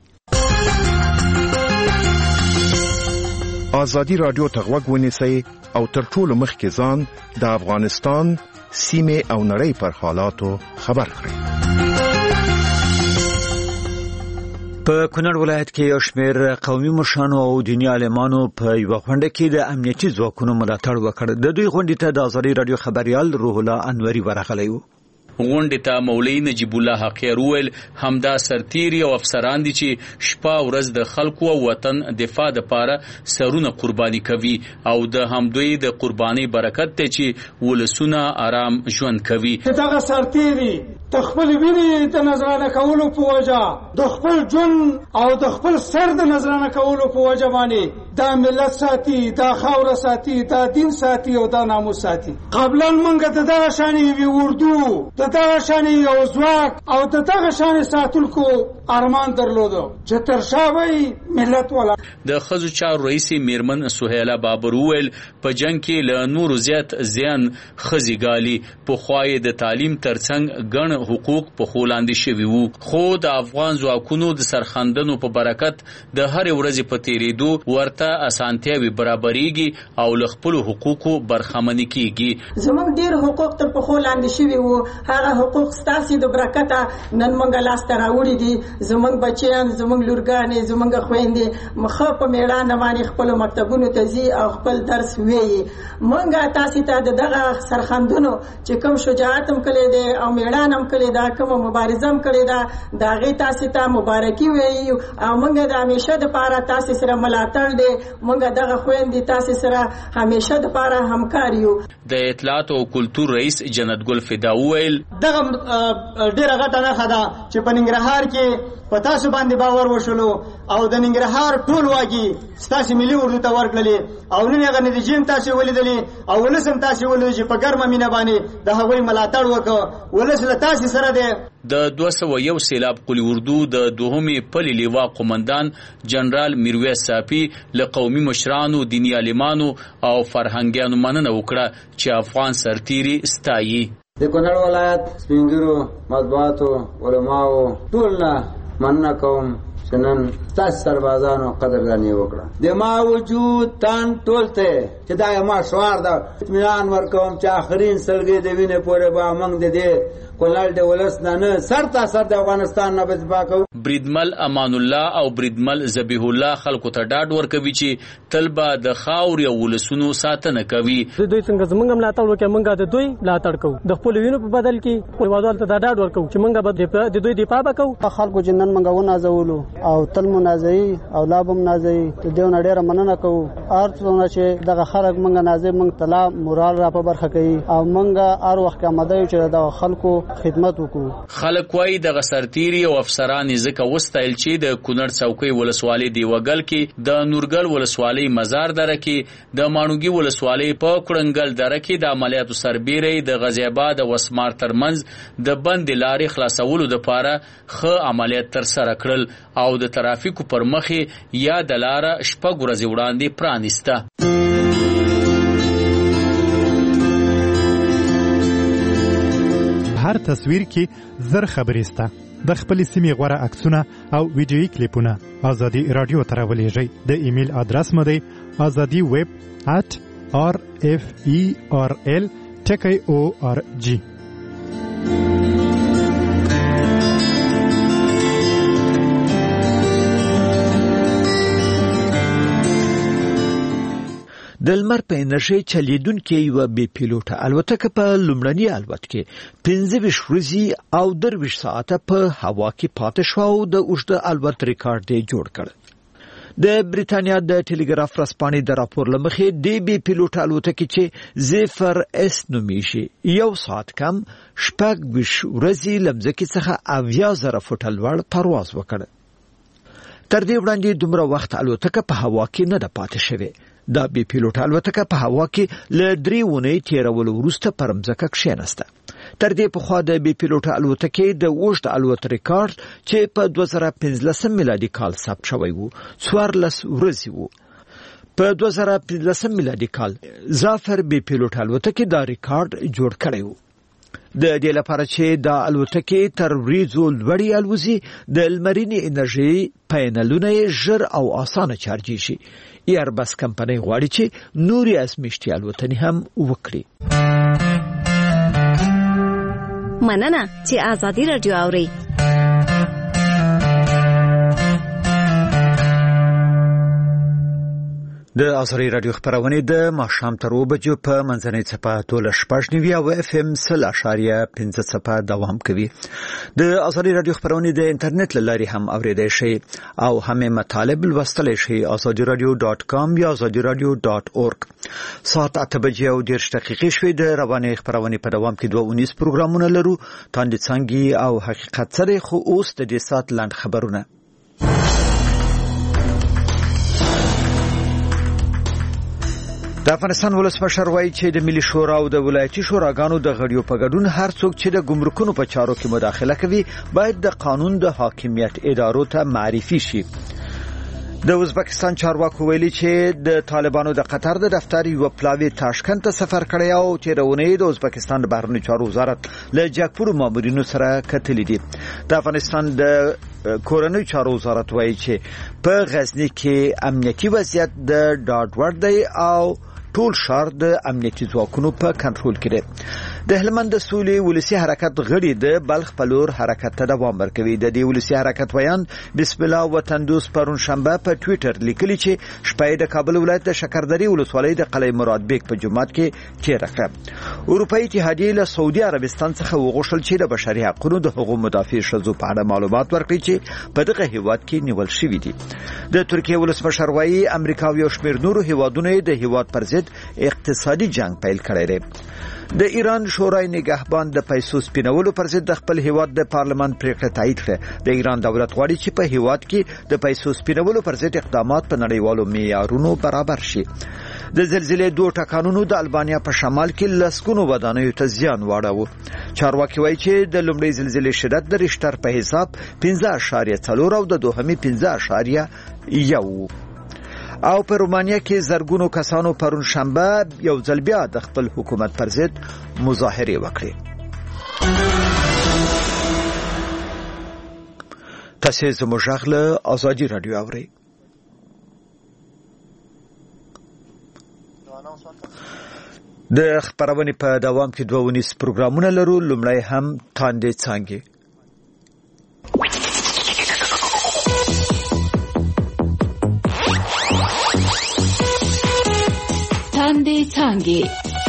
ازادي رادیو ته غوږ ونیسئ او تر ټولو مخکې ځان د افغانستان سیمه او نړۍ پر حالاتو خبر کړئ. په کونړ ولایت کې یو شمېر قومي مشرانو او دیني عالمانو په یوه غونډه کې د امنیتي ځواکونو ملاتړ وکړ. د دوی غونډې ته د ازادي راډیو خبريال روح الله انوري ورغلی و. غونډې ته مولوي نجیب الله حقیر ویل همدا سرتیري او افسران دي چې شپه ورځ د خلکو او وطن دفاع لپاره سرونه قرباني کوي او د همدوی د قرباني برکت ته چې ولسونه آرام ژوند کوي. دغه سرتیري د خپل وینې د نظرانه کولو په وجه د خپل جون او د خپل سر د نظرانه کولو په وجه باندې دا ملت ساتي، دا خاور ساتي، دا دین ساتي او دا ناموس ساتي. قبلا منګه د دغه شانې وی اردو د دغه شانې یو ځواک او د دغه شانې ساتونکو ارمان درلودو چې تر شاوی ملت ولا. د خزو چارو رئیس میرمن سهیلا بابر ویل په جنگ کې له نورو زیات زیان خزي ګالي په خوای د تعلیم ترڅنګ ګڼ حقوق په خولاندې شوي وو، خو د افغان ځواکونو د سرخندنو په برکت د هر ورځې په تیریدو ورته اسانتیاوي برابرېږي او له خپل حقوقو برخمن کیږي. زموږ ډیر حقوق تر په خولاندې شوي وو، هغه حقوق ستاسو د برکته نن موږ لاس ته راوړي دي. زموږ بچیان، زموږ لورګانې، زموږ خويندې مخه په میړانه باندې خپل مکتبونو ته ځي او خپل درس وایي. موږ تاسو ته دغه سرخندونو چې کوم شجاعت هم کړی دی او میړانه هم کړی دا، کوم مبارزه هم کړی دا، دا غي تاسو ته مبارکي وایي او موږ د همیشه د پاره تاسو سره ملاتړ دی. موږ دغه خويندې تاسو سره همیشه د پاره همکار یو. د اطلاعات او کلتور رئیس جنت ګل فدا ویل دغه ډیره غټه نه خدا چې په ننګرهار کې په تاسو باندې باور وشلو او د ننګرهار ټول واګي ستاسو ملي اردو ته ورکړلې او نن هغه نتیجې تاسو ولیدلې او ولسم تاسو ولیدل چې په ګرمه مینه باندې د هغوی ملاتړ وکړ. ولس له تاسو سره دی. د 201 سیلاب قلی اردو د دوهمې پلي لیوا قومندان جنرال میرویس صافي له قومي مشرانو، دیني عالمانو او فرهنګیانو مننه وکړه چې افغان سرتیري ستایي. د کونړ ولایت سپینګرو، مطبوعاتو، علماو ټول مننه کوم چې نن تاسو سربازانو قدرداني وکړه. د ما وجود تان ټول ته چې دا ما شوار دا اطمینان ورکوم چې آخرین سلګي د وینې پورې به موږ د دې کولال د ولس نه سر تا سر د افغانستان نه دفاع کوو. بریدمل امان الله او بریدمل ذبیح الله خلکو ته ډاډ ورکوي چې تلبا د خاور او ولسونو ساتنه کوي. دوی څنګه زمونږ ملاتړ وکړي، موږ د دوی ملاتړ کوو. د خپل وینو په بدل کې هیوادوالو ته ډاډ ورکوو چې موږ به د دوی دفاع وکړو. خلکو جنن موږ ونازولو او تل منازعي او لابم نازعي ته دیو نډیر مننه کوو. ارڅونه چې دغه خلک موږ نازعي موږ تلا مورال را په برخه کوي او موږ هر وخت آماده یو چې د خلکو خدمت وکړو. خلک وایي د سرتیري او افسران ځکه وستایل چې د کونړ څوکۍ ولسوالۍ دی وګل کې د نورګل ولسوالۍ مزار دره کې د مانوګي ولسوالۍ په کړنګل دره کې د عملیاتو سربېره د غزي آباد او اسمار ترمنځ د بند لارې خلاصولو لپاره ښه عملیات تر سره کړل او د ترافیکو پر مخې یا د لاره شپږ ورځې وړاندې پرانیسته. هر تصویر کې زر خبرې سته. د خپل سیمې غوره عکسونه او ویډیويي کلیپونه ازادي رادیو ته راولېږئ. د ایمیل ادرس مو دی azadi@rferl.org. د لمر په انرژي چلیدونکې یو بي پیلوټه الوتکه په لومړني الوت کې 25 ورځې او 23 ساعته په هوا کې پاتې شو او د اوږده الوت ریکارډ یې جوړ کړ. د بریتانیا د ټلګراف رسپانې د راپور لمخې د بي پیلوټه الوتکه چې زیفر اس نومیږي 1 ساعت کم 26 ورځې لمځکې څخه 80,000 فوټه لوړ پرواز وکړ. تر دې وړاندې دومره وخت الوتکه په هوا کې نه ده پاتې شوې. دا بي پیلوټه الوتکه په هوا کې له 3 اونۍ تیرولو وروسته پر مځکه کښېناسته. تر دې پخوا د بي پیلوټه الوتکې د اوږد الوت ریکارډ چې په 2015 میلادي کال ثبت شوی و 14 ورځې و. په 2015 میلادي کال زافر بي پیلوټه الوتکې دا ریکارډ جوړ کړی و. د دې لپاره چې دا الوتکې تر وریځو لوړې الوزي د لمرینې انرژي پینلونه ژر او اسانه چارجي شي. ایربس کمپنۍ غواړي چې نوري ازمیښتي الوتنې هم وکړي. مننه چې آزادي رادیو اوري. د ازری رادیو خبرونه د ماښام تر 2 بجو په منځنۍ څپه 12.9 او اف ام 0.5 څپه دوام کوي. د ازری رادیو خبرونه د انټرنیټ لاري هم اوریدای شي او هم مطالب لوستلای شي azadiradio.com یا azadiradio.org. ساعت 8 بجې او 10 دقیقې شوي د روانې خبرونه په دوام کې 2 پروګرامونه لرو. تاندې څنګه او حقیقت سره خو اوس د دې سات لاند خبرونه. د افغانستان ولسمشر وایي چې د ملي شورا او د ولایتي شوراګانو د غړیو په ګډون هر څوک چې د ګمرکونو په چارو کې مداخله کوي باید د قانون د حاکمیت ادارو ته معرفي شي. د ازبکستان چارواکو ویلي چې د طالبانو د قطر د دفتر یو پلاوی تاشکند ته سفر کړی او تیرونې د ازبکستان د بهرنیو چارو وزارت له جګپور مامورینو سره کتلې دي. د افغانستان د کورنیو چارو وزارت وایي چې په غزنی کې امنیتي وضعیت د ډاډ وړ دی او ټول شهر د امنیتي ځواکونو په کنټرول کې دی. د هلمند د سولې ولسی حرکت غړي د بلخ په لور حرکت ته دوام ورکوي. د دې ولسی حرکت ویان بسم الله وطن دوست پرون شنبه په ټوئیټر لیکلي چې شپې د کابل ولایت د شکردري ولسوالۍ د قلعه مراد بیگ په جمعات کې تیر کړه. اروپאי اتحادیه له سعودي عربستان څخه وغوښتل چې د بشري حقوقو د حقوقو مدافع شذو په اړه معلومات ورکړي چې په دغه هیواد کې نیول شوی دي. د ترکیه ولسمشر وایي امریکا او شمېر نورو هیوادونو د هیواد پر ضد اقتصادي جنگ پیل کړی دی. د ایران شورای نگهبان د پیسو سپینولو پر ضد د خپل هیواد د پارلمان پریکړه تایید کړه. د ایران دولت غواړي چې په هیواد کې د پیسو سپینولو پر ضد اقدامات په نړیوالو معیارونو برابر شي. د زلزلې 2 ټکانونو د البانیا په شمال کې لسګونو ودانیو ته زیان واړاوه. چارواکي وایي چې د لومړۍ زلزلې شدت د ریشتر په حساب 15.4 او د دوهمې 15.1 او په رومانیا کې زرګونو کسانو پرون شنبه یو ځل بیا د خپل حکومت پر ضد مظاهره وکړې. تاسو زموږ غږ آزادي رادیو اورئ. د خبرونه په دوام کې 2 پروګرامونه لرو. لومړی هم تاندې څنګه څنګه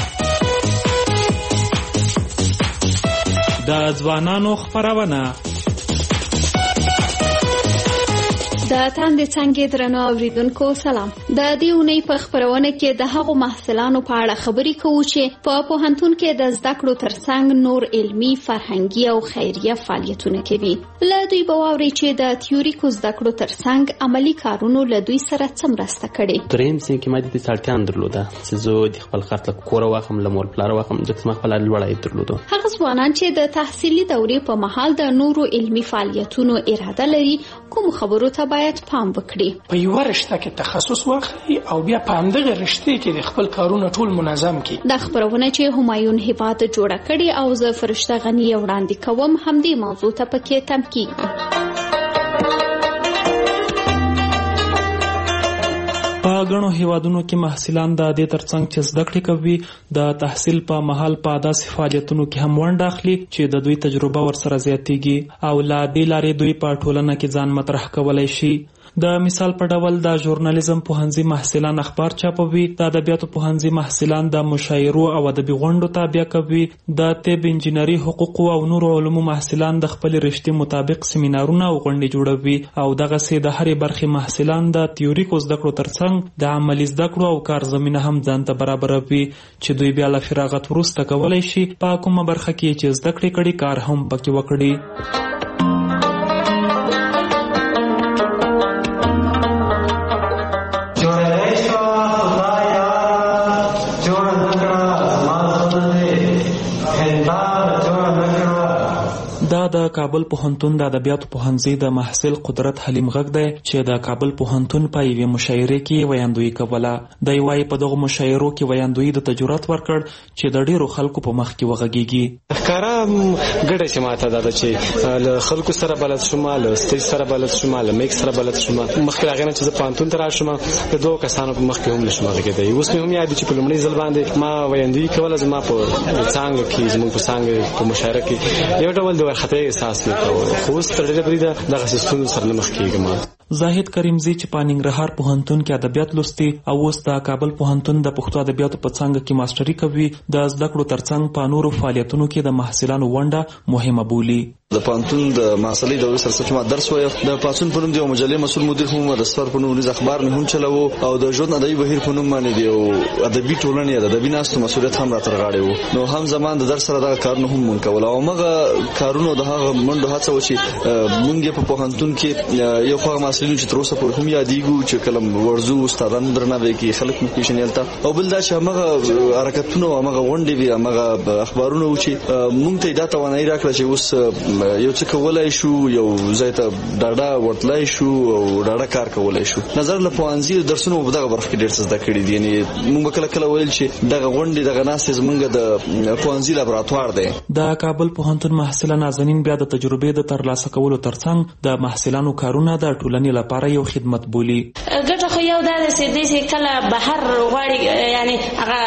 د ځوانانو خبرونه د تاندې څنګه درنو اوریدونکو سلام. د دې اونۍ په خبرونه کې د هغو محصلانو په اړه خبرې کوو چې په پوهنتون کې د زده کړو ترڅنګ نور علمي، فرهنګي او خیریه فعالیتونه کوي. له دوی به واورئ چې د تیوریکو زده کړو ترڅنګ عملی کارونو له دوی سره څه مرسته کړې. دریم څه کې ما د اړتیا درلوده چې زه د خپل خرڅ له کوره واخم، له مور پلار واخم، ځکه ما خپل لوړای درلوده. هغه ځوانان چې د تحصیلي دورې په مهال د نورو علمي فعالیتونو اراده لري کوم خبرو ته باید پام وکړي. په یو رشته کې تخصص واخلي او بیا په همدغه رشته کې د خپل کارونه ټول منظم کړي. د خبرونه چې همایون هیواد جوړه کړي او زه فرشته غنی وړاندې کوم همدې موضوع ته پکې تم کیږي. په غنو هیوادونو کې محصلان د دې ترڅنګ چې زده کړې کوي د تحصیل په مهال په داسې فعالیتونو کې هم ونډه اخلي چې د دوی تجربه ورسره زیاتېږي او لا دې لارې دوی په ټولنه کې ځان مطرح کولای شي. د مثال په ډول د ژورنالیزم پوهنځي محصلان اخبار چاپوي، د ادبیاتو پوهنځي محصلان د مشاعرو او ادبي غونډو تابع کوي، د طب، انجینري، حقوقو او نورو علومو محصلان د خپل رشتې مطابق سیمینارونه او غونډې جوړوي او دغه سي د هرې برخې محصلان د تیوریکو زده کړو ترڅنګ د عملي زده کړو او کار زمينه هم ځان ته برابروي چې دوی بیا له فراغت وروسته کولای شي په کومه برخه کې چې زده کړې کړي کار هم پکې وکړي. د کابل پوهنتون د ادبیاتو پوهنځي د محصل قدرت حلیم غږ دی چې د کابل پوهنتون په یوې مشاعره کې ویاندوی کوله. د یوې په دغه مشاعرو کې ویاندوی د تجربت ورکړ چې د ډیرو خلکو په مخ کې وغږیږي. ښکارا ګډه چې ماته دا چې له خلکو سره بلد شوم، له سټیج سره بلد شوم، له میک سره بلد شوم. مخکې راغی چې زه پوهنتون ته راشم د دوه کسانو په مخ کې هم نشم غږیدای. اوس مې هم یاد چې په لومړي ځل باندې ما ویاندوی کوله. زما په څنګه کې زموږ په څنګه په مشاعره کې یو ډول د ورخت خوښۍ احساس نه کوم. خو اوس تر ډېره بریده دغه ستونزو سره نه مخ کېږم. زاهد کریمزی چې په ننګرهار پوهنتون کې ادبیات لوستي او اوس د کابل پوهنتون د پښتو ادبیاتو په څانګه کې ماستري کوي، د زده کړو ترڅنګ په نورو فعالیتونو کې د محصلانو ونډه مهمه بولي. د پوهنتون د محصلۍ د سرسفت ما درس وایي. د پاتون په نوم دی او مجلې مسؤل مدیر هم د سفر په نوم د اخبار نه هم چلاو او د ژوند ادبي بهیر په نوم باندې دی او ادبي ټولنې د ادبي ناستو مسؤلیت هم راتر غاړي وو. نو هم زمان د درس سره د کارونه هم مونږ کول او مغه کارونه د هغه منډه هڅه وشي. مونږ په پوهنتون کې یو خو مسؤلین چې تر اوسه پورې هم یادېږو چې کلم ورزو استادان درناوي کې خلک مو پیژنېلته او بل دا چې هغه حرکتونه او هغه غونډې وي هغه اخبارونه و چې مونږ ته دا توانایي راکړه چې اوس یو څه کولای شو، یو ځای ته ډاډه ورتلای شو او ډاډه کار کولای شو. نظر له پوهنځي درسونو په دغه برخه کې ډېر څه زده کړي دي. یعنی مونږ کله کله ویل چې دغه غونډې دغه ناستې زمونږ د پوهنځي لابراتوار دی. د کابل پوهنتون محصله نازنین بیا د تجربې د ترلاسه کولو ترڅنګ د محصلانو کارونه د ټولنې لپاره یو خدمت بولی. ګټه خو یو دا چې د کله بهر غواړي یعنی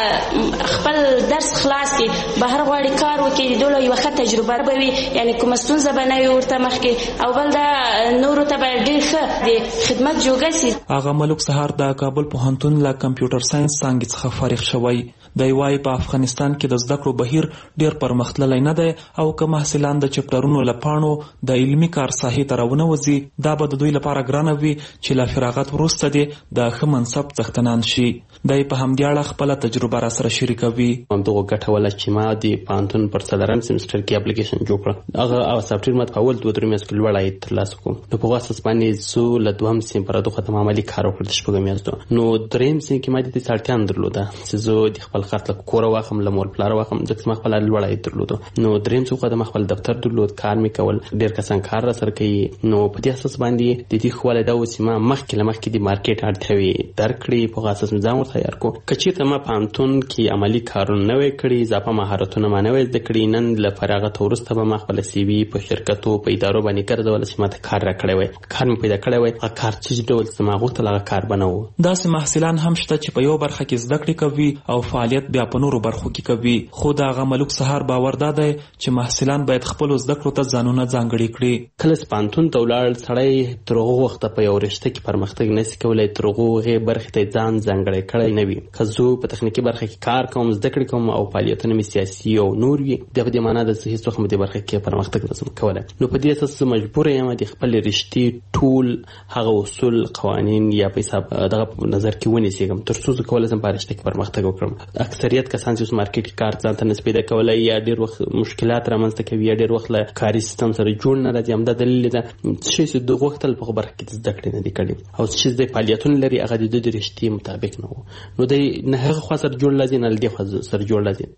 هغه خپل درس خلاص کړي، بهر غواړي کار وکړي، دوله یو ښه تجربه به وي. یعنی کوم ستونزه به نه وي ورته مخکې او بل دا نورو ته به ډېر ښه د خدمت جوګه سي. هغه ملک سهار د کابل پوهنتون له کمپیوټر ساينس څانګې څخه فارغ شوی. دی وايي په افغانستان کې د زده کړو بهیر ډېر پرمختللی نه دی او که محصلان د چپټرونو له پاڼو د علمي کار ساحې ته راونوځي دا به د دوی لپاره ګرانه وي چې له فراغت وروسته دې د ښه منصب څښتنان شي. دی په همدې اړه خپله تجربه را سره شریکوي. همدغه ګټه ولا چې ما د پوهنتون پر څلورم سیمسټر کې اپلیکیشن جوړ کړ، هغه سافټویر ماته په اول 2-3 میاشتو کې لوړ عاید ترلاسه کړم. نو په اساس باندې زه له دوهم سیم پر دغه ختم عملي کار وکړ د شپږم میاشتو. نو دریم سیم کې ما د دې اړتیا نه درلوده چې زه د خپل خاطر کور واخم له مول پلار واخم ځکه ما خپل لوړ عاید درلوده. نو دریم څه خو د خپل دفتر درلود، کار می کول، ډیر کسان کار را سره کوي. نو په دې اساس باندې د دې خواله دا و چې ما مخکې د مارکیټ اړتیاوي درکړي، په اساس ځان ورته تیار کو. کچې ته ما پانتون کې عملی کارونه نه وې کړی، اضافه مهارتونه ما نه وې زده کړی. نن له فراغت وروسته به ما خپل سی وی په شرکتو په ادارو باندې ګرځول چې ما ته کار را کړی وای، کار مې پیدا کړی وای. هغه کار چې ډول چې ما غوښتل هغه کار بنو. داسې محصلان هم شته چې په یو برخه کې زده کړې کوي او فعالیت بیا په نورو برخو کې کوي. خو د هغه ملک سهار باور دا دی چې محصلان باید خپل زده کړو ته ځانونه ځانګړي کړي. کله پانتون ته ولاړ سړی تر هغه وخته په یو رشته کې پرمختګ نشي کولای، تر هغه برخې ته ځان ځانګړی کړی نه وي. که زه په تخنیکي برخه کې کار کوم، زده کړې کوم او فعالیتونه مې سیاسي او نور وي، دغه د معنا د هیڅ وخت په دې برخه کې پرمختګ نشم کولای. نو په دې اساس مجبور یم د خپل رشتې ټول هغه اصول قوانین یا په حساب دغه نظر کې ونیسم تر څو زه کولای شم په رشته کې پرمختګ وکړم. اکثریت کسان چې مارکیټ کار ځان ته نسبت کولای یا ډیر وخت مشکلات رامنځته کوي یا ډیر وخت له کاري سیستم سره جوړ نه راځي. همدا دلیل دی چې د وختل په برخه کې زده کړې نه دي کړې او چې د فعالیتونو لري هغه د رشتې مطابق نه وو. نو د نه هغه خوا سره جوړ لازم نه لدی خوا سره جوړ لازم.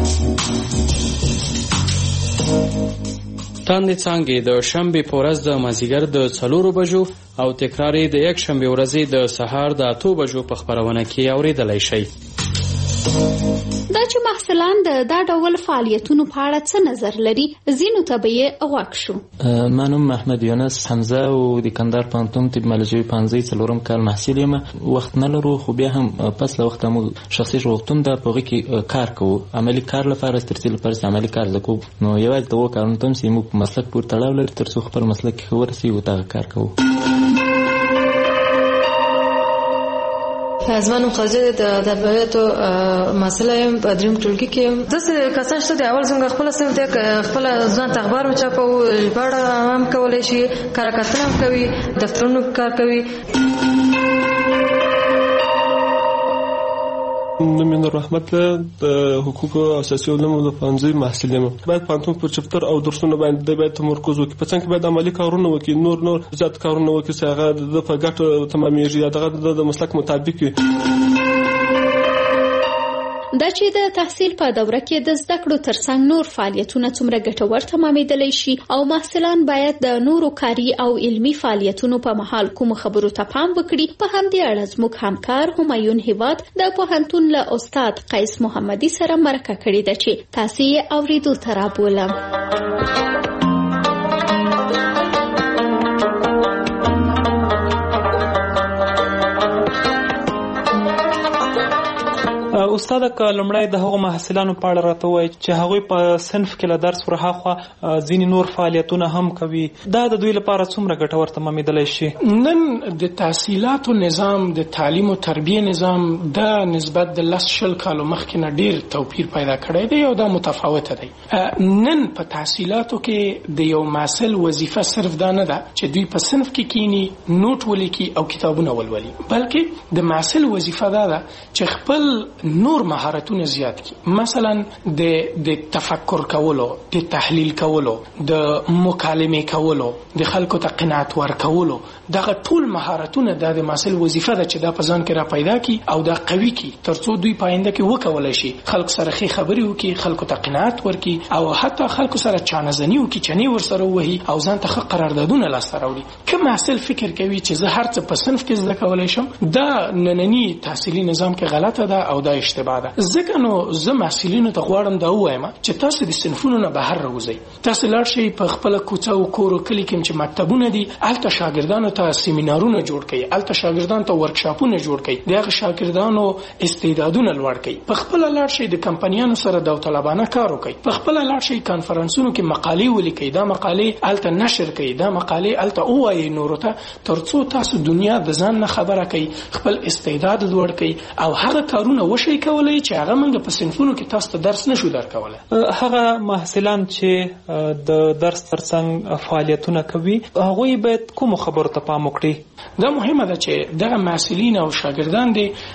تاندې څانګې د شنبې په ورځ د مازدیګر د 4 بجو او تکرار یې د یک شنبې ورځې د سهار د 8 بجو په خبرونه کې اوریدلای شئ. دا چې محصلان د دا ډول فعالیتونو په اړه څه نظر لري، ځینو ته به یې غوږ شو. ما نوم محمد یونس حمزه او د کندهار پوهنتون تکنالوژي پوهنځي 4م کال محصل یم. وخت نه لرو خو بیا هم پس له وخته موږ شخصي شغلتون د پوهې کې کار کوو، عملی کار لپاره ترڅیل لپاره عملی کار زکو. نو یوازې د وکړو تم چې موږ مسلک پور تړاو لري تر څو خپل مسلک کې ورسي او دا کار کوو. زمانو خزه د ادبیاتو مسله یم په دریم ټولګي کې داسې کسان شته د اول څنګه خپل سم ته خپل ځان تخبار مچاپو ژباړه هم کولای شي، کارکتنه هم کوي، دفترونو کار کوي. نوم رحمت د حقوق او اساسي علومو د پوهنځي محصل یم. باید پوهنتون په چپټر او درسونو باندې باید تمرکز وکړي، په څنګه باید عملي کارونه وکړي، نور زیات کارونه وکړي چې هغه د په ګټه تمامېږي یا دغه د مسلک مطابق وي. دا چې د تحصیل په دوره کې د زده کړو ترڅنګ نور فعالیتونه څومره ګټور تمامېدلی شي او محصلان باید د نورو کاري او علمي فعالیتونو په مهال کوم خبرو ته پام وکړي، په همدې اړه زموږ همکار همایون هیواد د پوهنتون له استاد قیس محمدي سره مرکه کړې ده چې تاسو یې اوریدو ته رابولم. اوس استاد کلمړی د هغو محصلانو په اړه راته وایي چې هغوی په صنف کې له درس ورهاخوا ځینې نور فعالیتونه هم کوي، دا د دوی لپاره څومره ګټور تمامېدلی شي؟ نن د تحصیلاتو نظام، د تعلیم او تربیه نظام د نسبت د 10 کالو مخکې نه ډیر توپیر پیدا کړی دی او دا متفاوته دی. نن په تحصیلاتو کې د یو محصل وظیفه صرف دا نه ده چې دوی په صنف کې کینی نوٹ ولیکي او کتابونه ولولي، بلکې د محصل وظیفه دا ده چې خپل نور مهارتونه زیات کړي. مثلا د تفکر کولو، د تحلیل کولو، د مکالمه کولو، د خلکو ته قناعت ورکولو، دغه ټول مهارتونه د محصل وظیفه ده چې دا په ځان کې را پیدا کی او دا قوي کی ترڅو دوی پاینده کې وکولای شي خلک سره خې خبرې وکړي، خلکو ته قناعت ورکړي او حتی خلکو سره چانهزنی وکړي، چنې ورسره وهي او ځان ته ښه قراردادونه لاسته راوړي. که محصل فکر کوي چې زه هر څه په صنف کې زده کولی شم، دا نننی تحصیلي نظام کې غلطه ده او دا اشتباه ده. ځکه نو زه محصلینو ته غواړم دا ووایم چې تاسو د صنفونو نه بهر راوځئ، تاسو لاړ شئ په خپله کوڅه او کور او کلي کې چې مکتبونه دي، هلته شاګردانو ته سیمینارونه جوړ کړئ، هلته شاګردانو ته ورکشاپونه جوړ کړئ، د هغه شاګردانو استعدادونه لوړ کړئ. په خپله لاړ شئ د کمپنیانو سره داوطلبانه کار وکړئ، په خپله لاړ شئ کانفرنسونو کې مقالې ولیکئ، دا مقالې هلته نشر کړئ، دا مقالې هلته ووایئ نورو ته، ترڅو تاسو دنیا د ځان نه خبره کړئ، خپل استعداد لوړ کړئ او هغه کارونه وشئ کولی چې هغه موږ په صنفونو کې تاسو ته درس نشو درکولی. هغه محصلان چې د درس ترڅنګ فعالیتونه کوي، هغوی باید کومو خبرو ته پام وکړي؟ دا مهمه ده چې دغه محصلین او شاګردان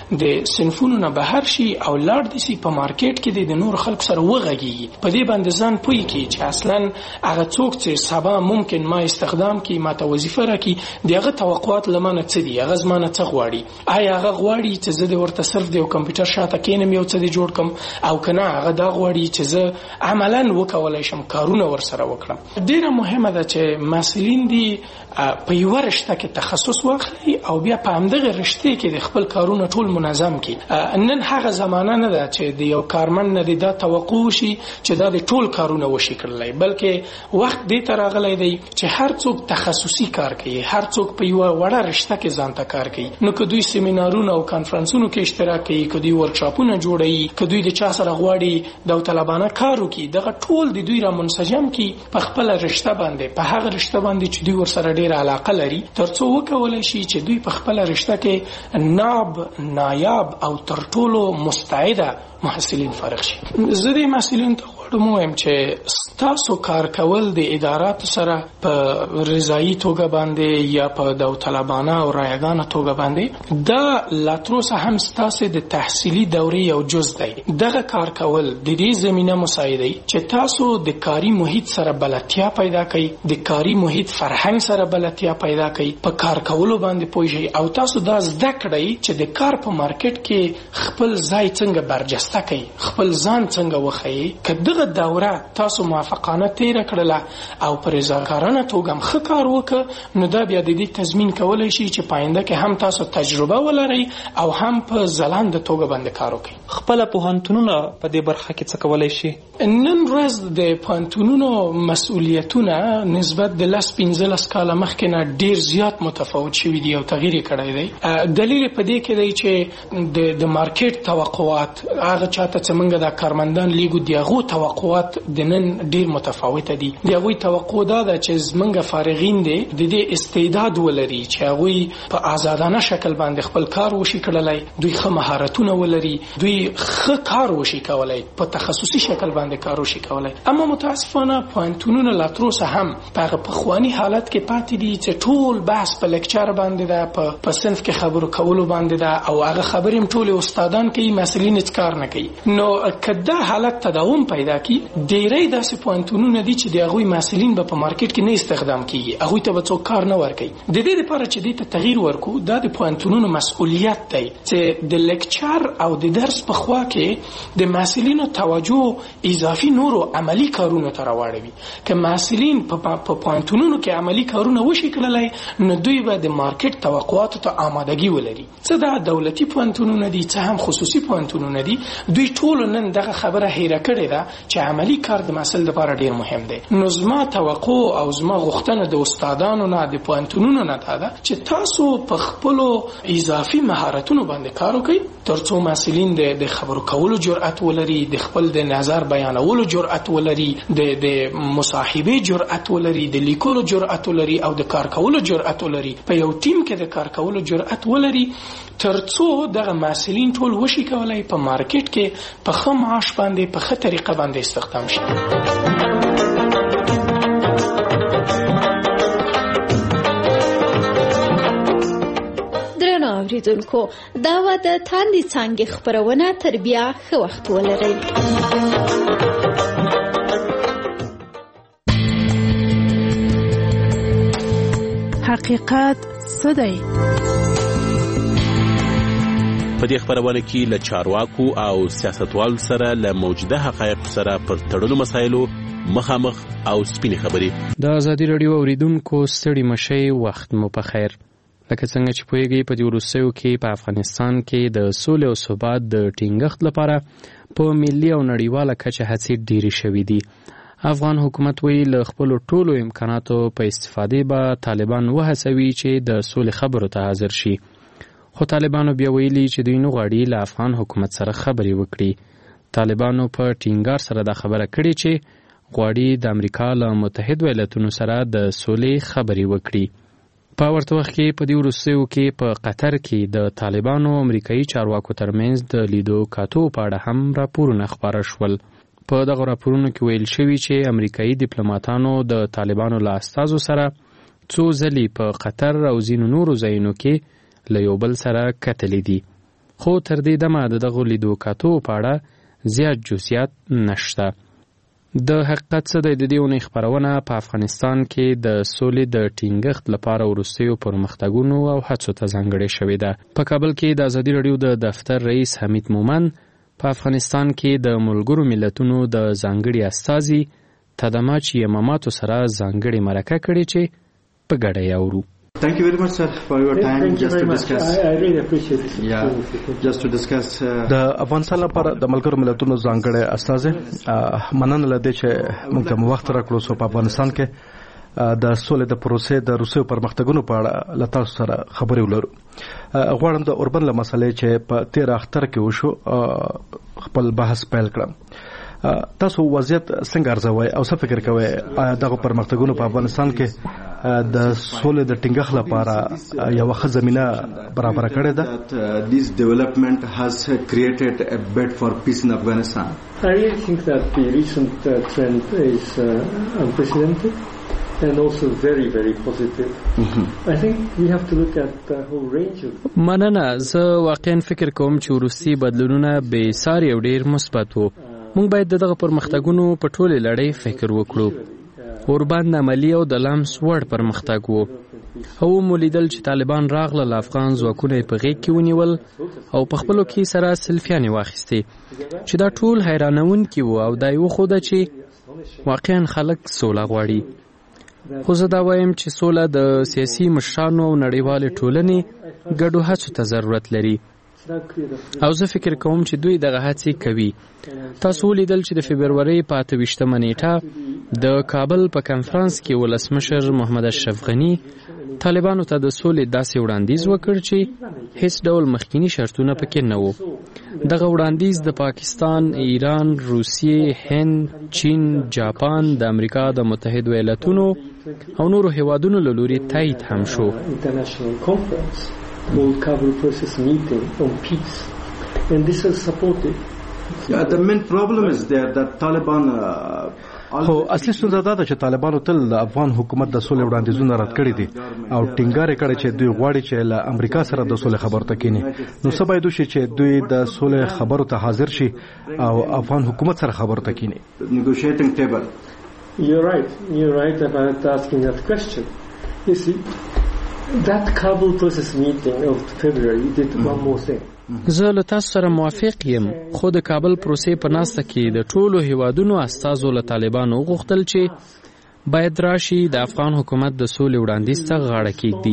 د صنفونو نه بهر شي او لاړ دي سي په مارکیټ کې د نور خلکو سره وغږیږي، په دې باندې ځان پوي کی چې اصلا هغه څوک چې سبا ممکن ما استخدام کی، ما ته وظیفه راکړي، دغه توقعات لمنه څه دي، هغه زمانه څه غواړي، آیا هغه غواړي چې زه د ورته صرف د کمپیوټر شاته کینم یو څه دی جوړ کم، او کنه هغه دا غواړي چې زه عملاً وکولای شم کارونه ورسره وکړم. ډیره مهمه ده چې محصلین دي په یو رشته کې تخصص واخلي او بیا په همدغه رشته کې د خپل کارونه ټول منظم کړي. نن هغه زمانه نه ده چې د یو کارمند نه دا توقع شي چې دا د ټول کارونه وشي کړلای، بلکې وخت دې ته راغلی دی چې هر څوک تخصصي کار کوي، هر څوک په یو وړه رشته کې ځان ته کار کوي. نو که دوی سیمینارونه او کانفرنسونو کې اشتراک کوي، که دوی ورکشاپونه جوړوي، که دوی د چا سره غواړي داوطلبانه کار وکړي، دغه ټول د دوی را منسجم کړي په خپله رشته باندې، په هغه رشته باندې چې دوی ورسره ډېره علاقه لري، ترڅو وکولی شي چې دوی په خپله رشته کې نایاب او تر ټولو مستعده محصلین فارغ شي. زه د محصلینو ته غواړم ووایم چې ستاسو کار کول د اداراتو سره په رضایي توګه باندې یا په داوطلبانه او رایګانه توګه باندې دا لا تروسه هم ستاسو د تحصیلي دورې یو جز دی. دغه کار کول د دې زمینه مساعدوي چې تاسو د کاري محیط سره بلدتیا پیدا کړئ، د کاري محیط فرهنګ سره بلدتیا پیدا کړئ، په کار کولو باندې پوه شئ او تاسو دا زده کړئ چې د کار په مارکیټ کې خپل ځای څنګه برجسته کړئ، خپل ځان څنګه وښیئ. که دغه دوره تاسو موافقانه تیره کړله او په رضاکارانه توګه هم ښه کار وکړه، نو دا بیا د دې تضمین کولی شي چې پاینده کې هم تاسو تجربه ولرئ او هم په ځلانده توګه باندې کار وکړئ. خپله پوهنتونونه په دې برخه کې څه کولی شي؟ نن ورځ د پوهنتونونو مسؤلیتونه نسبت د 10-15 کاله مخکې نه ډیر زیات متفاوت شوي دي او تغییر یې کړی دی. دلیل په دې کې دی چې د مارکیټ توقعات، هغه چاته چې موږ د کارمندان لیږو، د هغو توقعات د نن ډیر متفاوته دي. د هغوی توقع دا ده چې زموږ فارغین دي د دې استعداد ولري چې هغوی په آزادانه شکل باندې خپل کار وشي کړلی، دوی ښه مهارتونه ولري، دوی ښه کار وشي کولی، په تخصصي شکل باندې کار وشي کولی. اما متاسفانه پوهنتونونه لا تروسه هم په هغه پخواني حالت کې پاتې دي چې ټول بحث په لیکچر باندې ده، په صنف کې خبرو کولو باندې ده او هغه خبرې هم ټولې استادان کوي، محصلین هیڅ کار نه کوي. نو که دا حالت تداوم پیدا کی، ډیری داسې پوهنتونونه دي چې د هغوی محصلین به په مارکیټ کې نه استخدام کیږي، هغوی ته به څوک کار نه ورکوي. د دې لپاره چې دې ته تغییر ورکړو، دا د پوهنتونونو مسؤلیت دی چې د لیکچر او د درس په خوا کې د محصلینو توجه اضافي نورو عملی کارونو ته راوړوي. که محصلین په پوهنتونونو کې عملی کارونه وشي کړلی، نو دوی به د مارکیټ توقعاتو ته آمادګي ولري. څه دا دولتي پوهنتونونه دي، څه هم خصوصي پوهنتونونه دي، دوی ټول نن دغه خبره هیره کړې ده چې عملی کار د محصل لپاره ډیر مهم دی. نو زما توقع او زما غوښتنه د استادانو نه د پوهنتونونو نه ده چې تاسو په خپل اضافي مهارتونو باندې کار وکړئ ترڅو محصلین د خبرو کولو جرأت ولري، د خپل د نظر بیانولو جرأت ولري، د مصاحبه جرأت ولري، د لیکلو جرأت ولري او د کار کولو جرأت ولري. په یو ټیم کې د کار کولو جرأت ولري ترڅو دغه محصلین ټول وشي کولای په مارکیټ کې په ښه معاش باندې په ښه طریقه باندې استخدام شي. اوریدونکو دا و د تاندې څانګې خبرونه تر بیا ښه وخت ولرئ. حقیقت څه دی؟ په دې خبرونه کې له چارواکو او سیاستوالو سره له موجوده حقایقو سره پر تړلو مسایلو مخامخ او سپینې خبرې. د ازادي راډیو اوریدونکو ستړي مشئ، وخت مو په خیر. لکه څنګه چې پوهیږئ په دې وروستیو کې په افغانستان کې د سولې او ثبات د ټینګښت لپاره په ملي او نړیواله کچه هڅې ډېرې شوې دي. افغان حکومت وایي له خپلو ټولو امکاناتو په استفادې به طالبان وهڅوي چې د سولې خبرو ته حاضر شي. خو طالبانو بیا ویلي چې دوی نه غواړي له افغان حکومت سره خبرې وکړي. طالبانو په ټینګار سره دا خبره کړې چې غواړي د امریکا له متحد ایالتونو سره د سولې خبرې وکړي. په ورته وخت کې په دې وروستیو کې په قطر کې د طالبانو امریکایي چارواکو ترمنځ د لیدو کاتو په اړه هم راپورونه خپاره شول. په دغه راپورونو کې ویل شوي چې امریکایي ډیپلوماټانو د طالبانو له استازو سره څو ځلې په قطر او ځینو نورو ځایونو کې له یو بل سره کتلې دي. خو تر دې دمه د دغو لیدو کاتو په اړه زیات جزئیات نشته. د حقیقت څه دی؟ د دې اونۍ خپرونه په افغانستان کې د سولې د ټینګښت لپاره وروستیو پرمختګونو او هڅو ته ځانګړې شوې ده. په کابل کې د ازادي راډیو د دفتر رئیس حمید مومن په افغانستان کې د ملګرو ملتونو د ځانګړي استازي تدماچ یماماتو سره ځانګړې مرکه کړې چې په ګډه یې اورو. Thank you very much, sir, for your time. Thank you just very to much. discuss. I really appreciate it. Yeah, just to discuss. د افغانستان لپاره د ملګرو ملتونو ځانګړی استازي مننه لدې چې موږ ته وخت راکړو سو په افغانستان کې د سولې د پروسې د روسیې پرمختګونو په اړه له تاسو سره خبرې ولرو. غواړم د اوربن له مسلې چې په 13 اختر کې وشو خپل بحث پیل کړم. تاسو وضعیت څنګه ارزوي او څه فکر کوئ دغه پرمختګونو په افغانستان کې د سولې د ټینګښت لپاره یو ښه زمينه برابر کړې ده؟ This development has created a bed for peace in Afghanistan. I really think that the recent trend is unprecedented and also very, very positive. I think we have to look at the whole range of... مننه. زه واقعا فکر کوم چې وروستي بدلونونه بې ساري او ډېر مثبت وو. موږ باید دغه پرمختګونو په ټولې لړۍ فکر وکړو. اوربند عملی او د لمس وړ پرمختګ وو. او مولیدل چې طالبان راغله له افغان ځواکونه په غېږ کې ونیول او په خپلو کې سره سلفیانې واخیستې چې دا ټول حیرانونکي وو او دا یې وښوده چې واقعا خلک سوله غواړي. خو زه دا وایم چې سوله د سیاسي مشرانو او نړیوالې ټولنې ګډو هڅو ته ضرورت لري او زه فکر کوم چې دوی دغه هڅې کوي. تاسو ولیدل چې د فبرورۍ په 28مه نیټه د کابل په کنفرانس کې ولسمشر محمد اشرف غني طالبانو ته د سولې داسې وړاندیز وکړ چې هیڅ ډول مخکینی شرطونه پکې نه وو. دغه وړاندیز د پاکستان، ایران، روسیې، هند، چین، جاپان، د امریکا د متحدو ایالتونو او نورو هیوادونو له لوري تایید هم شو. called Kabul Process Meeting on Peace, and this is supported. Yeah, the main problem is there that Taliban خو اصلي ستونزه دا ده چې طالبانو تل د افغان حکومت د سولې وړاندیزونه رد کړي دي او ټینګار کړي چې دوی غواړي چې له امریکا سره د سولې خبرو ته کینی. نو څه باید وشي چې دوی د سولې خبرو ته حاضر شي او افغان حکومت سره خبرو ته کینی. Negotiating table. You're right about asking that question. You see, that Kabul process meeting of February did one more thing. زه له تاسو سره موافق یم، خو د کابل پروسې په ناسته کې د ټولو هیوادونو استازو له طالبانو وغوښتل چې باید راشي د افغان حکومت د سولې وړاندیز ته غاړه کېږدي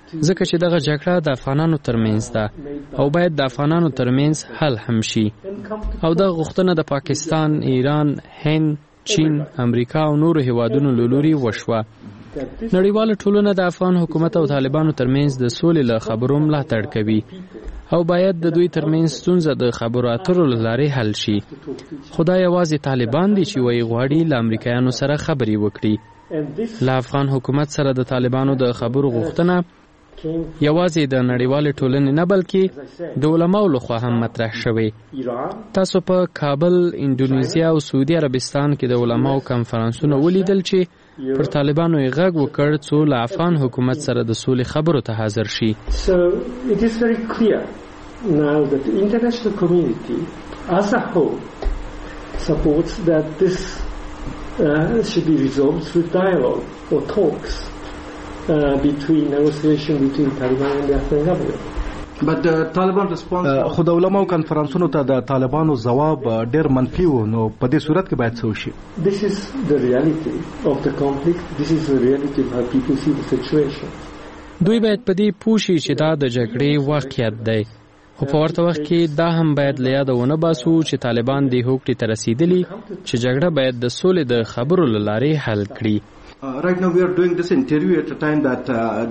ځکه چې دغه جګړه د افغانانو ترمنځ ده او باید د افغانانو ترمنځ حل هم شي او د غوښتنه د پاکستان، ایران، هند، چین، امریکا او نورو هیوادونو له لوري وشوه. نړیواله ټولنه د افغان حکومت او طالبانو ترمنځ د سولې له خبرو ملاتړ کوي او باید د دوی ترمنځ ستونزه د خبرو اترو له لارې حل شي. خو دا یوازې طالبان دي چې وایي غواړي له امریکایانو سره خبرې وکړي. له افغان حکومت سره د طالبانو د خبرو غوښتنه یوازې د نړیوالې ټولنې نه بلکې د علماو لخوا هم مطرح شوې. تاسو په کابل، اندونیزیا او سعودي عربستان کې د علماو کنفرانسونه ولیدل چې پر طالبانو یې غږ وکړ څو له افغان حکومت سره د سولې خبرو ته حاضر شي. So it is very clear now that the international community as a whole supports that this should be resolved through dialogue or talks between negotiation between Taliban and the Afghan government. But the Taliban response خو د علماو کنفرانسونو ته د طالبانو ځواب ډېر منفي و. نو په دې صورت کې باید څه وشي؟ This is the reality of the conflict. This is the reality of how people see the situation. دوی باید په دې پوه شي چې دا د جګړې واقعیت دی. خو په ورته وخت کې دا هم باید له یاده ونه باسو چې طالبان دې هوکړې ته رسیدلي چې جګړه باید د سولې د خبرو له لارې حل کړي. Right now we are doing this interview at a time that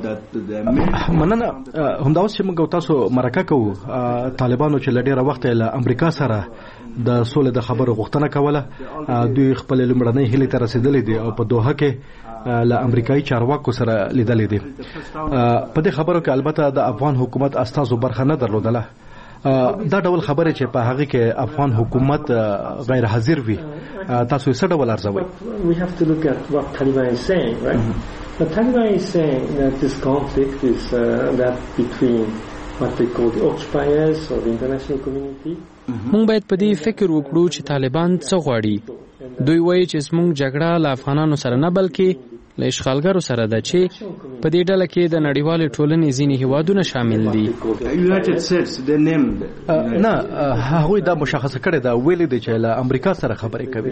مننه همدا اوس چې موږ تاسو مرکه کوو. طالبانو چې لډیره وخت له امریکا سره د سولې د خبرو غوښتنه کوله، دوی خپل لومړنۍ هیلې ته رسیدلې دي او په دوحه کې له امریکایي چارواکو سره لیدلې دي. په دې خبرو کې البته د افغان حکومت استازو برخه نه درلودله. دا ډول خبره چې په هغه کې افغان حکومت غیر حاضر وي، تاسو یې څه ډول ارزوئ؟ We have to look at what Taliban is saying, right? The Taliban is saying that this conflict is that between what they call the occupiers or the international community. مونږ باید په دې فکر وکړو چې طالبان څه غواړي. دوی وایي چې زموږ جګړه له افغانانو سره نه بلکې له اشغالګرو سره ده چې په دې ډله کې د نړیوالې ټولنې ځینې هیوادونه شامل دي. نه، هغوی دا مشخصه کړې ده، ویلي دي چې له امریکا سره خبرې کوي.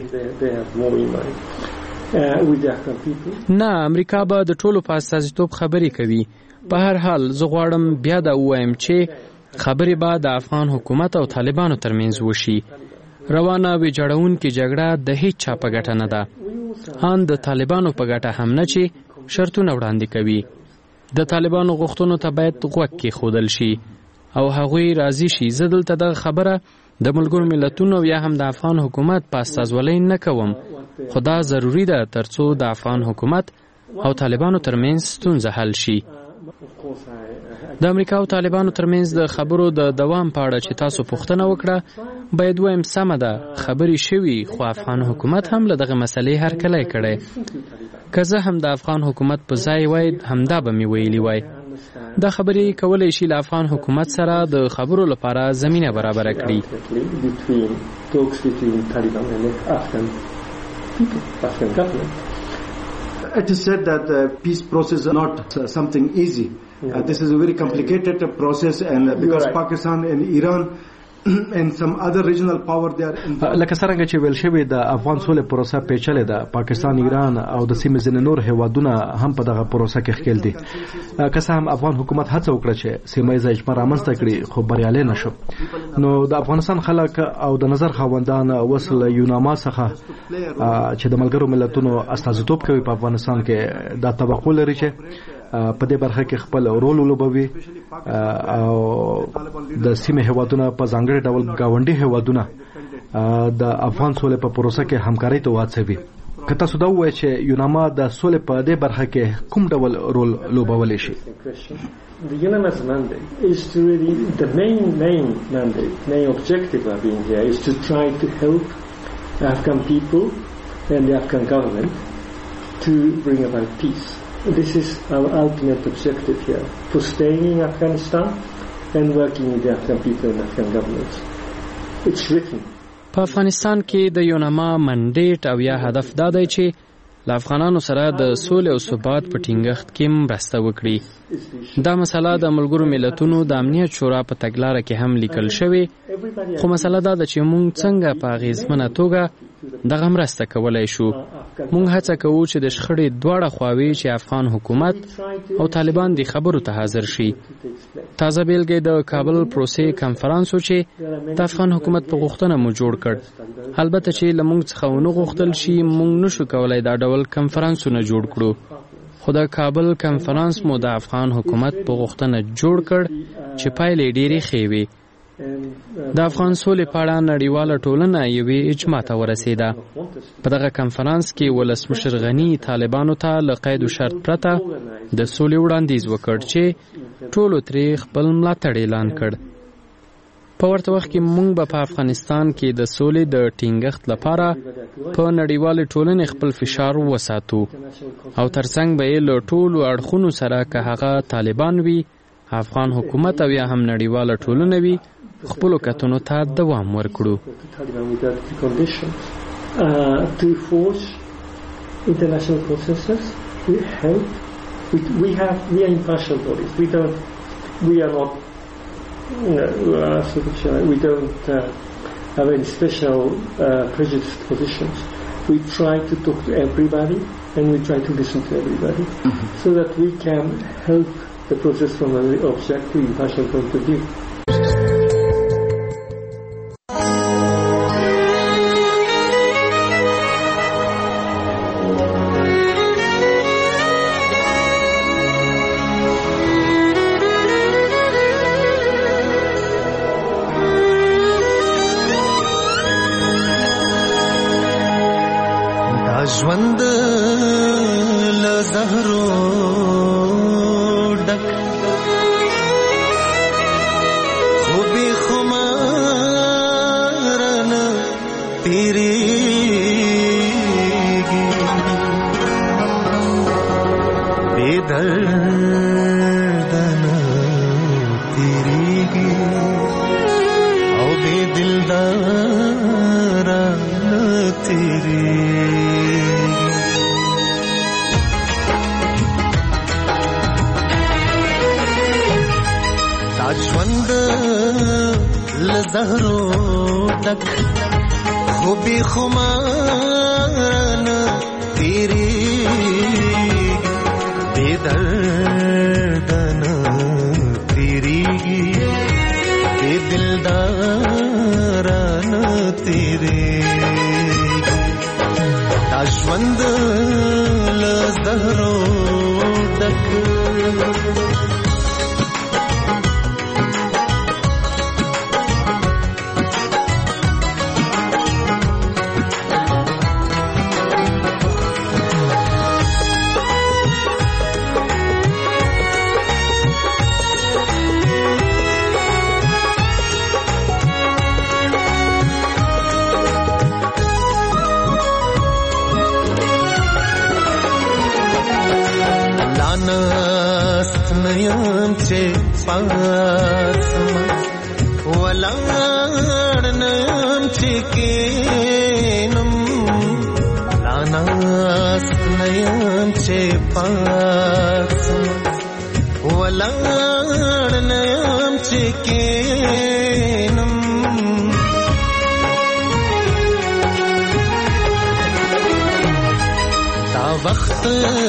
نه، امریکا به د ټولو په استازیتوب خبرې کوي. په هر حال زه غواړم بیا دا ووایم چې خبرې به د افغان حکومت او طالبانو ترمنځ وشي. روانه ویجاړونکې جګړه د هیڅ چا په ګټه نه ده، ان د طالبانو په ګټه هم نه چې شرطونه وړاندې کوي. د طالبانو غوښتنو ته باید غوږ کېښودل شي او هغوی راضي شي. زه دلته دغه خبره د ملګرو ملتونو یا هم د افغان حکومت په استازولۍ نه کوم، خو دا ضروري ده ترڅو د افغان حکومت او طالبانو ترمنځ ستونزه حل شي. د امریکا او طالبانو ترمنځ د خبرو د دوام په اړه چې تاسو پوښتنه وکړه، باید وایم سمه ده، خبرې شوي، خو افغان حکومت هم له دغه مسلې هرکلی کړی. که زه هم د افغان حکومت په ځای وای، همدا به مې ویلي وای. دا خبرې کولی شي له افغان حکومت سره د خبرو لپاره زمینه برابره کړي. It is said that the peace process is not something easy. This is a very complicated process, and because Pakistan and Iran and some other regional power they are لکه څنګه چې ویل شوی د افغان سولې پروسه پیچلې ده. پاکستان، ایران او د سیمې ځینې نور هیوادونه هم په دغه پروسه کې ښکېل دي. که څه هم افغان حکومت هڅه وکړه چې سیمه ییزه اجماع رامنځته کړي، خو بریالی نه شو. نو د افغانستان خلک او د نظر خاوندان اوس له یوناما څخه چې د ملګرو ملتونو استازیتوب کوي په افغانستان کې، دا توقع لري چې په دې برخه کې خپل رول ولوبوي او د سیمې هیوادونه په ځانګړي ډول گاونډي هیوادونه د افغان سولې په پروسه کې همکاري ته وهڅوي. که تاسو دا ووایئ چې یوناما د سولې په دې برخه کې کوم ډول رول لوبولی شي؟ The UNAMA's mandate is to really, the main mandate, main objective of being here is to try to help Afghan people and the Afghan government to bring about peace. This is our ultimate objective here, for staying in Afghanistan and working with the Afghan people and Afghan governments. It's written. په افغانستان کې د یوناما منډیټ او یا هدف دا دی چې له افغانانو سره د سولې او ثبات په ټینګښت کې مرسته وکړي. دا مسله د ملګرو ملتونو د امنیت شورا په تګلاره کې هم لیکل شوې، خو مسله دا ده چې موږ څنګه په اغیزمنه توګه دغه مرسته کولی شو. مونږ هڅه کوو چې د شخړې دواړه خواوې چې افغان حکومت او طالبان د خبرو ته حاضر شي. تازه بیلګې د کابل پروسې کنفرانس چې د افغان حکومت په غوښتنه مو جوړ کړ. البته چې لمونږ څخه ونه غوښتل شي مونږ نشو کولای دا ډول کنفرانسونه جوړ کړو. خو د کابل کنفرانس مو د افغان حکومت په غوښتنه جوړ کړ چې پایلې ډېرې ښې وي. د افغان سولې په اړه نړیواله ټولنه یوې اجماع ته ورسېده. په دغه کنفرانس کې ولسمشر غني طالبانو ته له قید و شرط پرته د سولې وړاندیز وکړ چې ټولو ترې خپل ملاتړ اعلان کړ. په ورته وخت کې موږ په افغانستان کې د سولې د ټینګښت لپاره په نړیواله ټولنه خپل فشار وساتو او ترڅنګ به له ټولو اړخونو سره که هغه طالبان وي، افغان حکومت او یا هم نړیواله ټولنه وي، خپلو کتنو ته دوام ورکړو. To force international processes, we are impartial bodies. We are not, we don't have any special prejudiced positions. We try to talk to everybody and we try to listen to everybody so that we can help the process from an objective, impartial point of view. ژوند له زهرو ډک خو بې خمار نه تېرېږي، بې درده نه تېرېږي او بې دلداره نه تېرېږي. ژوند له زهرو ډک خو بې خمار نه تېرېږي، بې درده نه تېرېږي، بې دلداره نه تېرېږي. دا ژوند له زهرو ډک ناست نیم چې پاسم ولاړ نیم چې کینم، ناست نیم چې پاسم ولاړ نیم چې کینم. دا وخت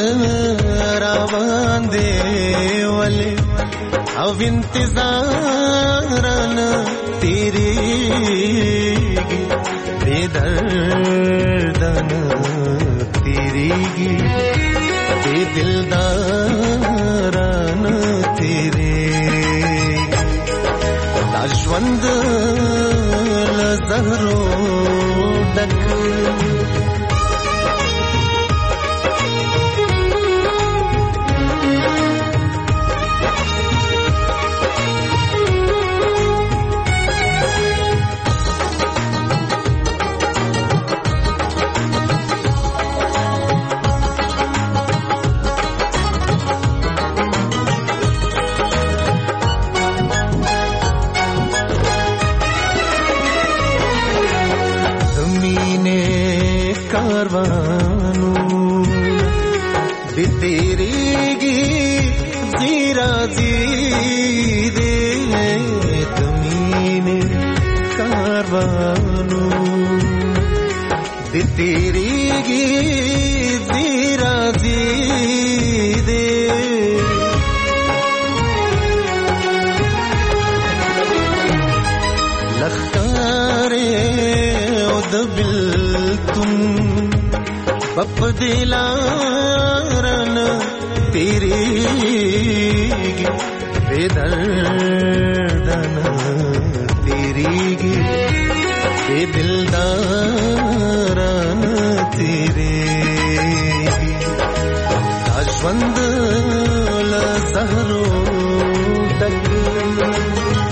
روان دی ولی او انتظار نه تیریږي، بې درده نه تیریږي، بې دلداره نه تیریږي. دا ژوند له زهرو ډک کاروانو د تیریږي زیرا زیرې د مینې کاروانو د تیریږي بپ دلارن تیریگی بے دردن تیریگی بے دلدارن تیریگی ژوند له زهرو ډک